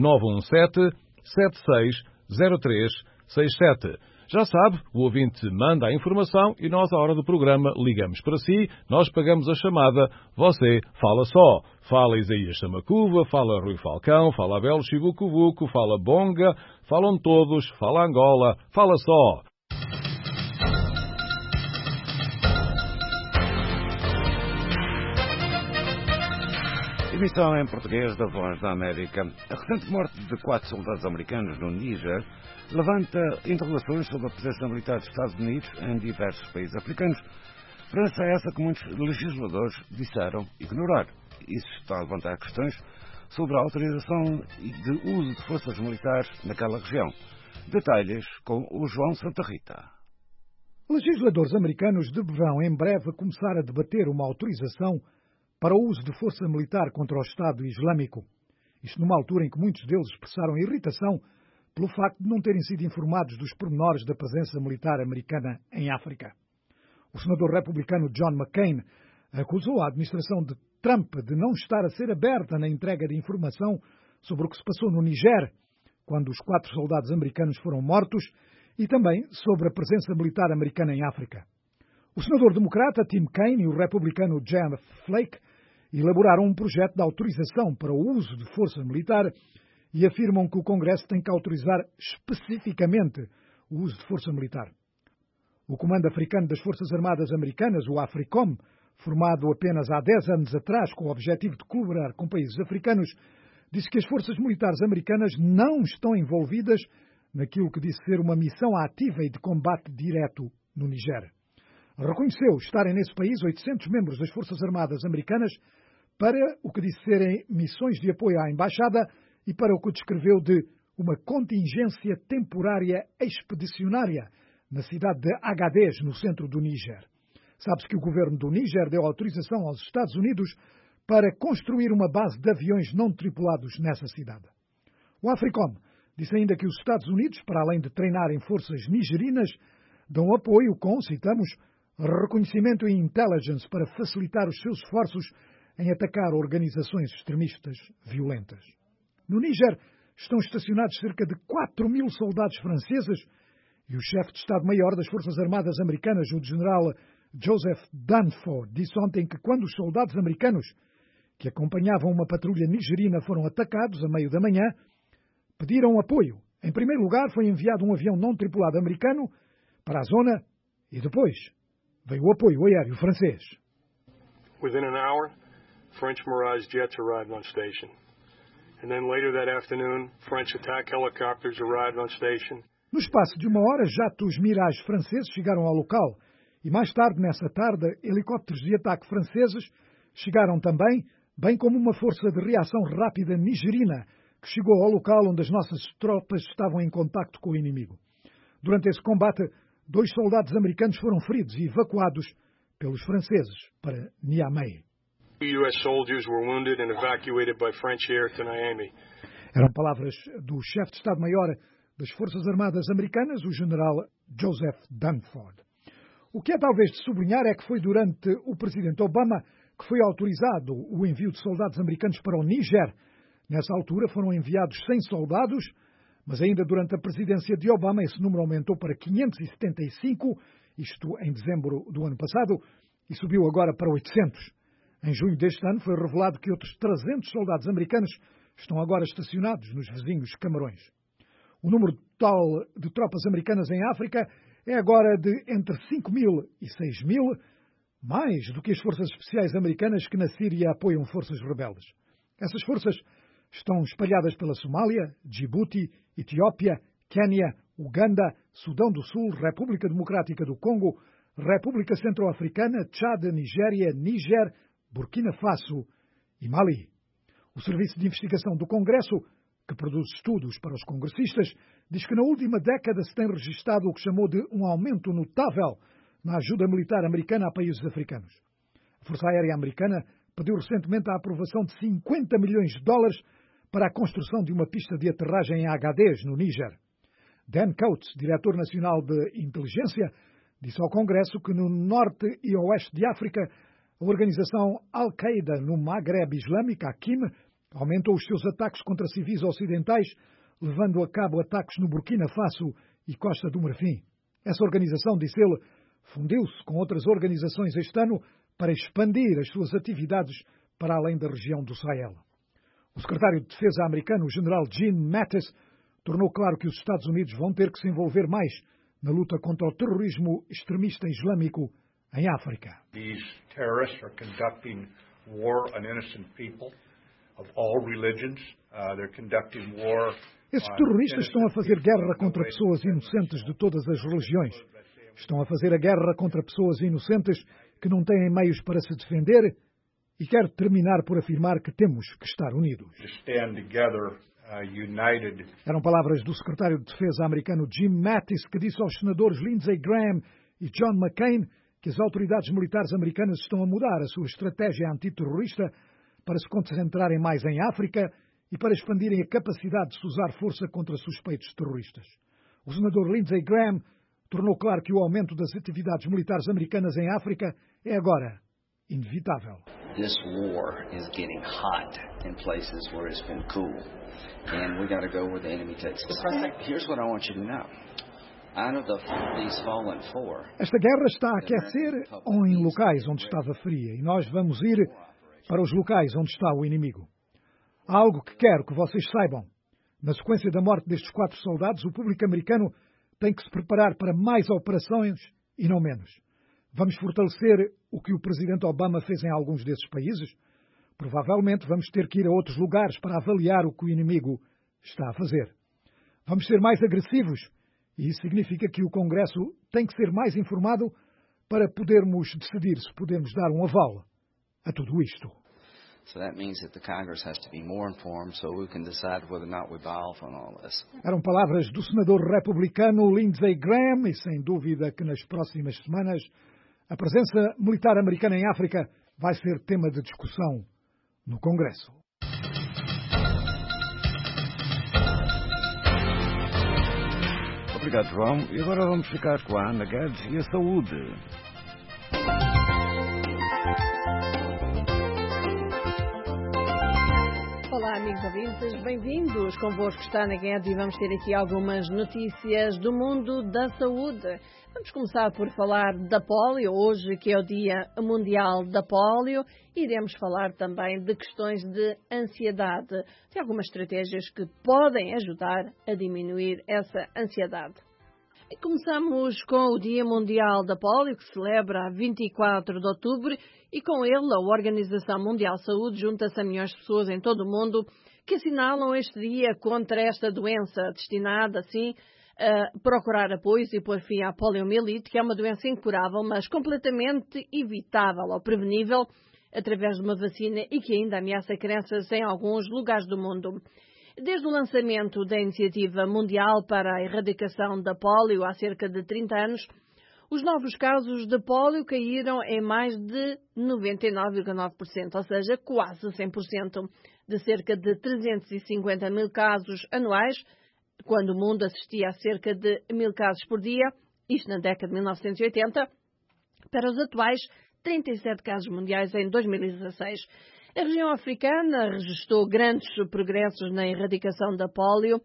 Speaker 19: 917-760367. Já sabe, o ouvinte manda a informação e nós, à hora do programa, ligamos para si, nós pagamos a chamada, você fala só. Fala Isaías Samacuva, fala Rui Falcão, fala Abel Chibucuvuco, fala Bonga, falam todos, fala Angola, fala só.
Speaker 20: Emissão em português da Voz da América. A recente morte de 4 soldados americanos no Níger levanta interrogações sobre a presença militar dos Estados Unidos em diversos países africanos. Presença essa que muitos legisladores disseram ignorar. Isso está a levantar questões sobre a autorização de uso de forças militares naquela região. Detalhes com o João Santa Rita.
Speaker 2: Legisladores americanos deverão em breve começar a debater uma autorização para o uso de força militar contra o Estado Islâmico. Isto numa altura em que muitos deles expressaram irritação pelo facto de não terem sido informados dos pormenores da presença militar americana em África. O senador republicano John McCain acusou a administração de Trump de não estar a ser aberta na entrega de informação sobre o que se passou no Níger, quando os 4 soldados americanos foram mortos, e também sobre a presença militar americana em África. O senador democrata Tim Kaine e o republicano Jeff Flake elaboraram um projeto de autorização para o uso de força militar e afirmam que o Congresso tem que autorizar especificamente o uso de força militar. O Comando Africano das Forças Armadas Americanas, o AFRICOM, formado apenas há 10 anos atrás com o objetivo de colaborar com países africanos, disse que as forças militares americanas não estão envolvidas naquilo que disse ser uma missão ativa e de combate direto no Níger. Reconheceu estarem nesse país 800 membros das Forças Armadas Americanas para o que disse serem missões de apoio à Embaixada e para o que descreveu de uma contingência temporária expedicionária na cidade de Agadez, no centro do Níger. Sabe-se que o governo do Níger deu autorização aos Estados Unidos para construir uma base de aviões não tripulados nessa cidade. O AFRICOM disse ainda que os Estados Unidos, para além de treinarem forças nigerinas, dão apoio com, citamos, reconhecimento e intelligence para facilitar os seus esforços em atacar organizações extremistas violentas. No Níger estão estacionados cerca de 4.000 soldados franceses e o chefe de Estado-Maior das Forças Armadas Americanas, o general Joseph Dunford, disse ontem que quando os soldados americanos que acompanhavam uma patrulha nigerina foram atacados a meio da manhã, pediram apoio. Em primeiro lugar, foi enviado um avião não tripulado americano para a zona e depois veio o apoio aéreo francês.
Speaker 25: Within an hour, French Mirage jets arrived on station. And then later that afternoon, French attack helicopters arrived on station.
Speaker 2: No espaço de uma hora, jatos Mirage franceses chegaram ao local. E mais tarde, nessa tarde, helicópteros de ataque franceses chegaram também, bem como uma força de reação rápida nigerina, que chegou ao local onde as nossas tropas estavam em contacto com o inimigo. Durante esse combate, 2 soldados americanos foram feridos e evacuados pelos franceses para Niamey.
Speaker 25: U.S. soldiers were wounded and evacuated by French air to Niamey.
Speaker 2: Eram palavras do chefe de Estado-Maior das Forças Armadas Americanas, o general Joseph Dunford. O que é talvez de sublinhar é que foi durante o presidente Obama que foi autorizado o envio de soldados americanos para o Níger. Nessa altura foram enviados 100 soldados, Mas ainda durante a presidência de Obama, esse número aumentou para 575, isto em dezembro do ano passado, e subiu agora para 800. Em junho deste ano foi revelado que outros 300 soldados americanos estão agora estacionados nos vizinhos Camarões. O número total de tropas americanas em África é agora de entre 5.000 e 6.000, mais do que as forças especiais americanas que na Síria apoiam forças rebeldes. Essas forças estão espalhadas pela Somália, Djibouti, Etiópia, Quênia, Uganda, Sudão do Sul, República Democrática do Congo, República Centro-Africana, Tchad, Nigéria, Níger, Burkina Faso e Mali. O Serviço de Investigação do Congresso, que produz estudos para os congressistas, diz que na última década se tem registado o que chamou de um aumento notável na ajuda militar americana a países africanos. A Força Aérea Americana pediu recentemente a aprovação de 50 milhões de dólares para a construção de uma pista de aterragem em Agadez, no Níger. Dan Coates, diretor nacional de inteligência, disse ao Congresso que no norte e oeste de África, a organização Al-Qaeda no Maghreb Islâmico, a AQIM, aumentou os seus ataques contra civis ocidentais, levando a cabo ataques no Burkina Faso e Costa do Marfim. Essa organização, disse ele, fundiu-se com outras organizações este ano para expandir as suas atividades para além da região do Sahel. O secretário de Defesa americano, o general Jim Mattis, tornou claro que os Estados Unidos vão ter que se envolver mais na luta contra o terrorismo extremista islâmico em África.
Speaker 8: These terrorists are conducting war on innocent people of all religions. They're conducting war.
Speaker 2: Esses terroristas estão a fazer guerra contra pessoas inocentes de todas as religiões. Estão a fazer a guerra contra pessoas inocentes que não têm meios para se defender, e quero terminar por afirmar que temos que estar unidos. Eram palavras do secretário de Defesa americano Jim Mattis, que disse aos senadores Lindsey Graham e John McCain que as autoridades militares americanas estão a mudar a sua estratégia antiterrorista para se concentrarem mais em África e para expandirem a capacidade de se usar força contra suspeitos terroristas. O senador Lindsey Graham tornou claro que o aumento das atividades militares americanas em África é agora inevitável.
Speaker 10: This war is getting hot in places where it's been cool, and we got to go where the enemy takes us. Here's what I want you to know. Out of these fallen four.
Speaker 2: Esta guerra está a aquecer ou em locais onde estava fria, e nós vamos ir para os locais onde está o inimigo. Há algo que quero que vocês saibam. Na sequência da morte destes 4 soldados, o público americano tem que se preparar para mais operações e não menos. Vamos fortalecer o que o presidente Obama fez em alguns desses países? Provavelmente vamos ter que ir a outros lugares para avaliar o que o inimigo está a fazer. Vamos ser mais agressivos, e isso significa que o Congresso tem que ser mais informado para podermos decidir se podemos dar um aval a tudo isto.
Speaker 10: So that means that the Congress has to be more informed so we can decide whether or not we buy off on all this.
Speaker 2: Eram palavras do senador republicano Lindsey Graham, e sem dúvida que nas próximas semanas a presença militar americana em África vai ser tema de discussão no Congresso.
Speaker 20: Obrigado, João. E agora vamos ficar com a Ana Guedes e a saúde.
Speaker 18: Olá, amigos ouvintes, bem-vindos. Convosco está Ana Guedes e vamos ter aqui algumas notícias do mundo da saúde. Vamos começar por falar da polio, hoje que é o Dia Mundial da Polio. Iremos falar também de questões de ansiedade, de algumas estratégias que podem ajudar a diminuir essa ansiedade. E começamos com o Dia Mundial da Polio, que se celebra a 24 de outubro, e com ele a Organização Mundial de Saúde junta-se a milhões de pessoas em todo o mundo que assinalam este dia contra esta doença, destinada, assim, a procurar apoios e pôr fim à poliomielite, que é uma doença incurável, mas completamente evitável ou prevenível através de uma vacina e que ainda ameaça crianças em alguns lugares do mundo. Desde o lançamento da Iniciativa Mundial para a Erradicação da Polio há cerca de 30 anos, os novos casos de polio caíram em mais de 99,9%, ou seja, quase 100%, de cerca de 350 mil casos anuais, quando o mundo assistia a cerca de 1.000 casos por dia, isto na década de 1980, para os atuais 37 casos mundiais em 2016. A região africana registrou grandes progressos na erradicação da polio.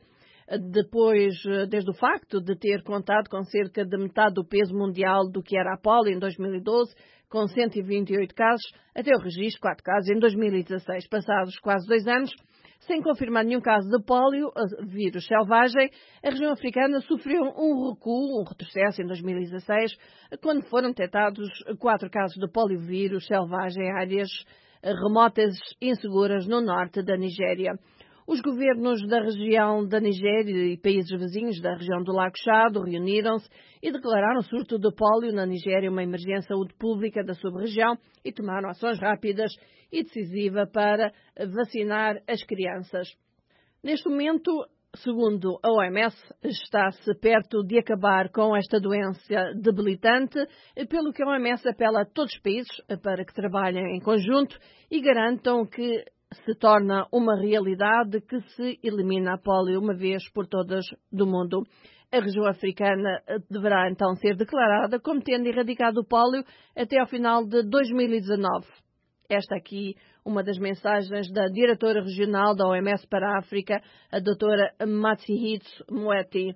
Speaker 18: desde o facto de ter contado com cerca de metade do peso mundial do que era a polio em 2012, com 128 casos, até o registro de 4 casos em 2016. Passados quase 2 anos, sem confirmar nenhum caso de polio, vírus selvagem, a região africana sofreu um recuo, um retrocesso em 2016, quando foram detectados 4 casos de poliovírus selvagem em áreas remotas e inseguras no norte da Nigéria. Os governos da região da Nigéria e países vizinhos da região do Lago Chad reuniram-se e declararam o surto de pólio na Nigéria uma emergência de saúde pública da sub-região e tomaram ações rápidas e decisivas para vacinar as crianças. Neste momento, segundo a OMS, está-se perto de acabar com esta doença debilitante, pelo que a OMS apela a todos os países para que trabalhem em conjunto e garantam que se torna uma realidade que se elimina a polio uma vez por todas do mundo. A região africana deverá então ser declarada como tendo erradicado o polio até ao final de 2019. Esta aqui uma das mensagens da diretora regional da OMS para a África, a doutora Matsihitsu Moeti.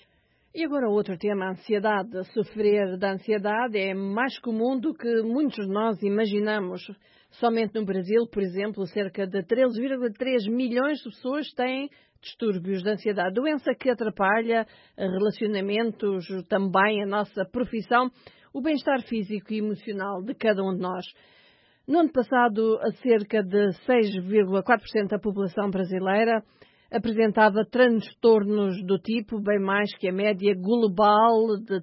Speaker 18: E agora outro tema, a ansiedade. Sofrer da ansiedade é mais comum do que muitos de nós imaginamos. Somente no Brasil, por exemplo, cerca de 13,3 milhões de pessoas têm distúrbios de ansiedade. Doença que atrapalha relacionamentos, também a nossa profissão, o bem-estar físico e emocional de cada um de nós. No ano passado, cerca de 6,4% da população brasileira apresentava transtornos do tipo, bem mais que a média global de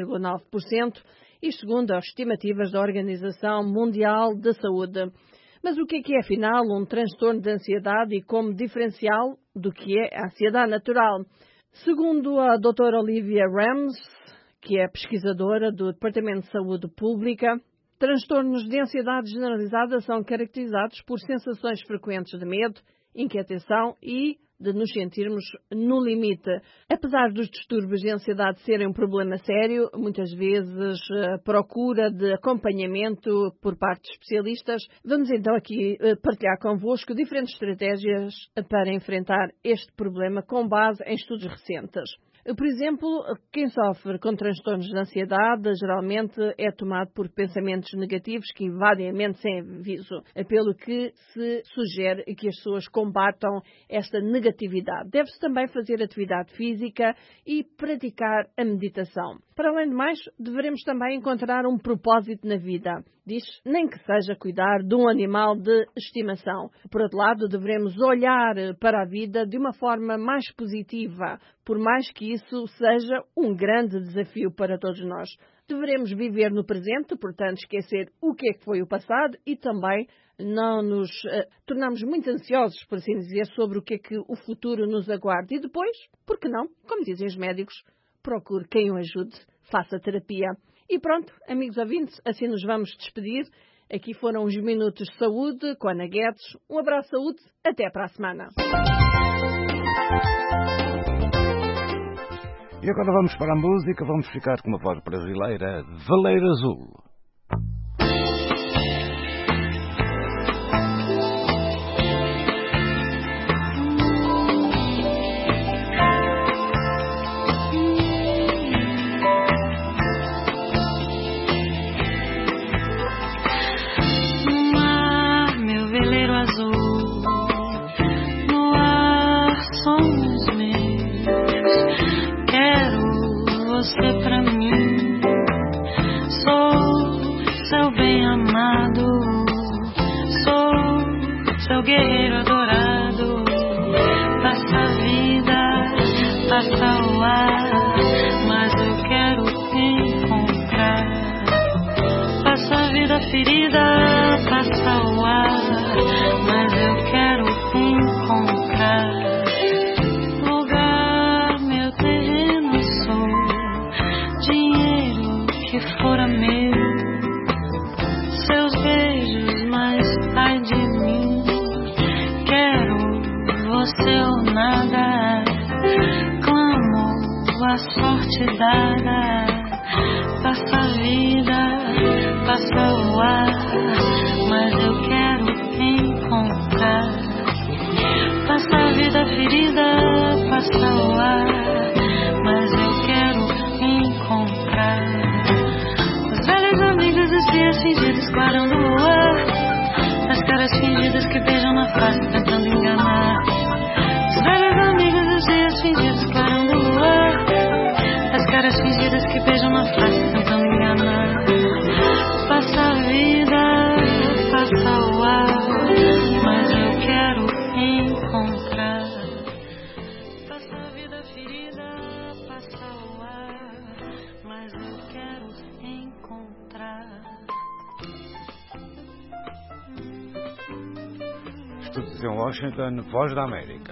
Speaker 18: 3,9%, e segundo as estimativas da Organização Mundial da Saúde. Mas o que é, afinal, um transtorno de ansiedade e como diferencial do que é a ansiedade natural? Segundo a doutora Olivia Rams, que é pesquisadora do Departamento de Saúde Pública, transtornos de ansiedade generalizada são caracterizados por sensações frequentes de medo, inquietação e de nos sentirmos no limite. Apesar dos distúrbios de ansiedade serem um problema sério, muitas vezes a procura de acompanhamento por parte de especialistas, vamos então aqui partilhar convosco diferentes estratégias para enfrentar este problema com base em estudos recentes. Por exemplo, quem sofre com transtornos de ansiedade geralmente é tomado por pensamentos negativos que invadem a mente sem aviso, pelo que se sugere que as pessoas combatam esta negatividade. Deve-se também fazer atividade física e praticar a meditação. Para além de mais, devemos também encontrar um propósito na vida. Diz, nem que seja cuidar de um animal de estimação. Por outro lado, devemos olhar para a vida de uma forma mais positiva, por mais que isso seja um grande desafio para todos nós. Devemos viver no presente, portanto, esquecer o que é que foi o passado e também não nos tornarmos muito ansiosos, por assim dizer, sobre o que é que o futuro nos aguarda. E depois, por que não, como dizem os médicos, procure quem o ajude, faça terapia. E pronto, amigos ouvintes, assim nos vamos despedir. Aqui foram os Minutos de Saúde com Ana Guedes. Um abraço, saúde, até para a semana.
Speaker 20: E agora vamos para a música, vamos ficar com uma voz brasileira, Valeiro Azul.
Speaker 11: Guerreiro adorado, passa a vida, passa o ar, mas eu quero te encontrar. Passa a vida ferida, passa o ar, mas eu quero te encontrar. Lugar, meu terreno sou, dinheiro que fora meu, seus beijos, mas ai de mim. Você ou nada, clamo a sorte dada. Passa a vida, passa o ar, mas eu quero te encontrar. Passa a vida ferida, passa o
Speaker 20: Estúdios em Washington, Voz da América.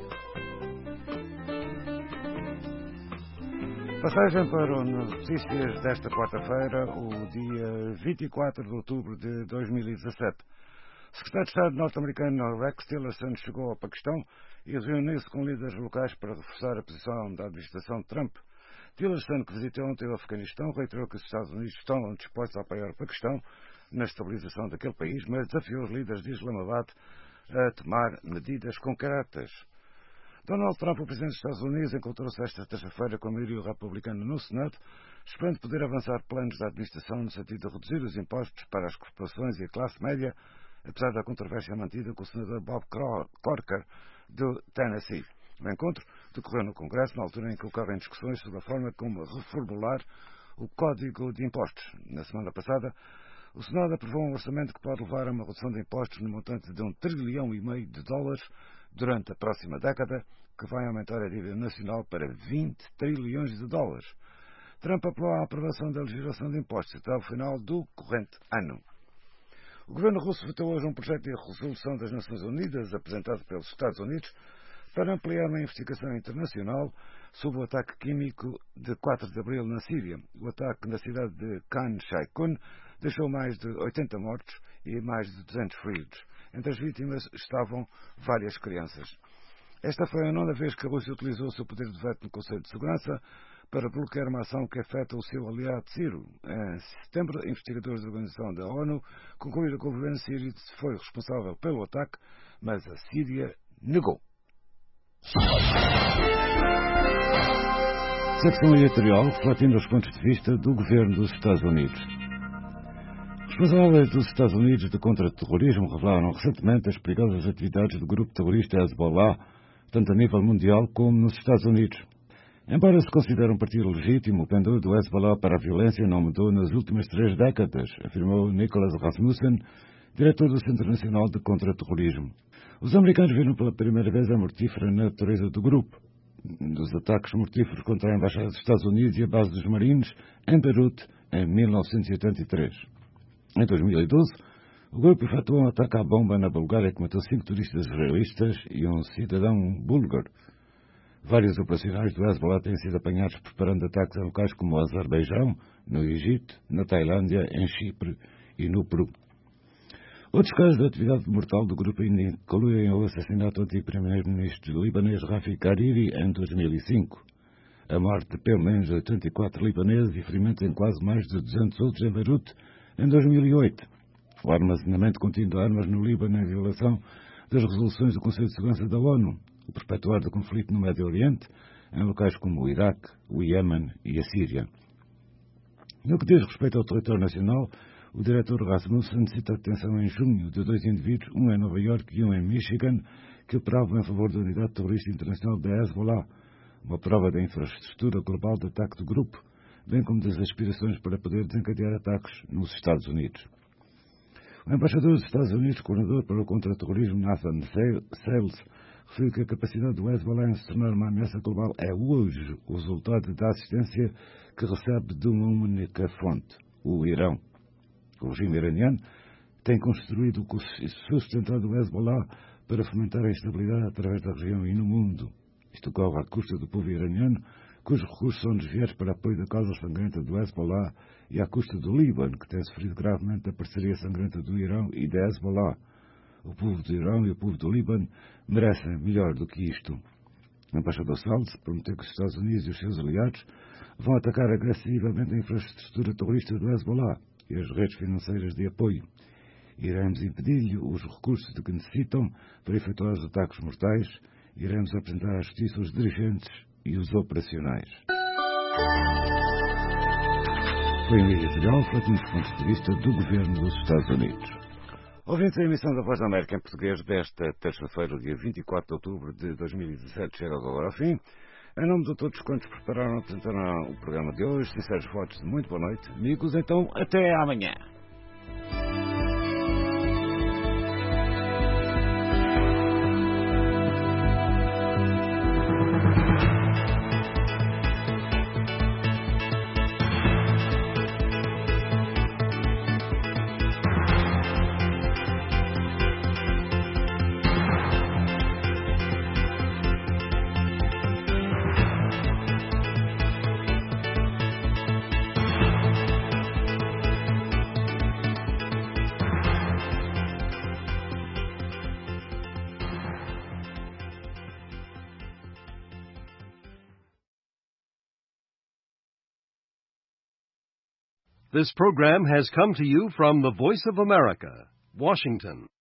Speaker 20: Passagem para notícias desta quarta-feira, o dia 24 de outubro de 2017. O secretário de Estado norte-americano Rex Tillerson chegou ao Paquistão e reuniu-se com líderes locais para reforçar a posição da administração Trump. Tillerson, que visitou ontem o Afeganistão, reiterou que os Estados Unidos estão dispostos a apoiar o Paquistão na estabilização daquele país, mas desafiou os líderes de Islamabad a tomar medidas concretas. Donald Trump, o presidente dos Estados Unidos, encontrou-se esta terça-feira com a maioria republicana no Senado, esperando poder avançar planos da administração no sentido de reduzir os impostos para as corporações e a classe média, apesar da controvérsia mantida com o senador Bob Corker, do Tennessee. O encontro decorreu no Congresso, na altura em que ocorrem discussões sobre a forma como reformular o Código de Impostos. Na semana passada, o Senado aprovou um orçamento que pode levar a uma redução de impostos no montante de $1,5 trilhão durante a próxima década, que vai aumentar a dívida nacional para $20 trilhões. Trump apelou à aprovação da legislação de impostos até ao final do corrente ano. O governo russo votou hoje um projeto de resolução das Nações Unidas, apresentado pelos Estados Unidos, para ampliar uma investigação internacional sobre o ataque químico de 4 de abril na Síria. O ataque na cidade de Khan Shaykhun deixou mais de 80 mortos e mais de 200 feridos. Entre as vítimas estavam várias crianças. Esta foi a 9ª vez que a Rússia utilizou o seu poder de veto no Conselho de Segurança para bloquear uma ação que afeta o seu aliado sírio. Em setembro, investigadores da Organização da ONU concluíram que o governo sírio foi responsável pelo ataque, mas a Síria negou. Secção editorial refletindo os pontos de vista do governo dos Estados Unidos. Responsáveis dos Estados Unidos de contra-terrorismo revelaram recentemente as perigosas atividades do grupo terrorista Hezbollah, tanto a nível mundial como nos Estados Unidos. Embora se considere um partido legítimo, o pendor do Hezbollah para a violência não mudou nas últimas 3 décadas, afirmou Nicholas Rasmussen, diretor do Centro Nacional de Contra-Terrorismo. Os americanos viram pela primeira vez a mortífera natureza do grupo, dos ataques mortíferos contra a Embaixada dos Estados Unidos e a base dos Marines em Beirute em 1983. Em 2012, o grupo efetuou um ataque à bomba na Bulgária que matou 5 turistas israelitas e um cidadão búlgaro. Vários operacionais do Hezbollah têm sido apanhados preparando ataques em locais como o Azerbaijão, no Egito, na Tailândia, em Chipre e no Peru. Outros casos de atividade mortal do grupo ainda incluem o assassinato do antigo primeiro-ministro libanês Rafik Hariri em 2005, a morte de pelo menos 84 libaneses e ferimentos em quase mais de 200 outros em Beirute em 2008, o armazenamento contínuo de armas no Líbano em violação das resoluções do Conselho de Segurança da ONU, o perpetuar do conflito no Médio Oriente, em locais como o Iraque, o Iêmen e a Síria. No que diz respeito ao território nacional, o diretor Rasmussen cita a detenção em junho de 2 indivíduos, um em Nova Iorque e um em Michigan, que operavam em favor da unidade terrorista internacional da Hezbollah, uma prova da infraestrutura global de ataque do grupo, bem como das aspirações para poder desencadear ataques nos Estados Unidos. O embaixador dos Estados Unidos, coordenador para o contra-terrorismo, Nathan Sales, referiu que a capacidade do Hezbollah em se tornar uma ameaça global é hoje o resultado da assistência que recebe de uma única fonte, o Irão. O regime iraniano tem construído e sustentado o Hezbollah para fomentar a instabilidade através da região e no mundo. Isto ocorre à custa do povo iraniano, cujos recursos são desviados para apoio da causa sangrenta do Hezbollah, e à custa do Líbano, que tem sofrido gravemente a parceria sangrenta do Irão e da Hezbollah. O povo do Irão e o povo do Líbano merecem melhor do que isto. O embaixador Salles prometeu que os Estados Unidos e os seus aliados vão atacar agressivamente a infraestrutura terrorista do Hezbollah e as redes financeiras de apoio. Iremos impedir-lhe os recursos de que necessitam para efetuar os ataques mortais. Iremos apresentar à justiça os dirigentes e os operacionais. Foi um editorial refletindo os pontos de vista do governo dos Estados Unidos. Ouvintes, a emissão da Voz da América em português desta terça-feira, dia 24 de outubro de 2017, chega agora ao fim. Em nome de todos quantos prepararam e apresentaram o programa de hoje, sinceros votos de muito boa noite. Amigos, então, até amanhã.
Speaker 9: This program has come to you from the Voice of America, Washington.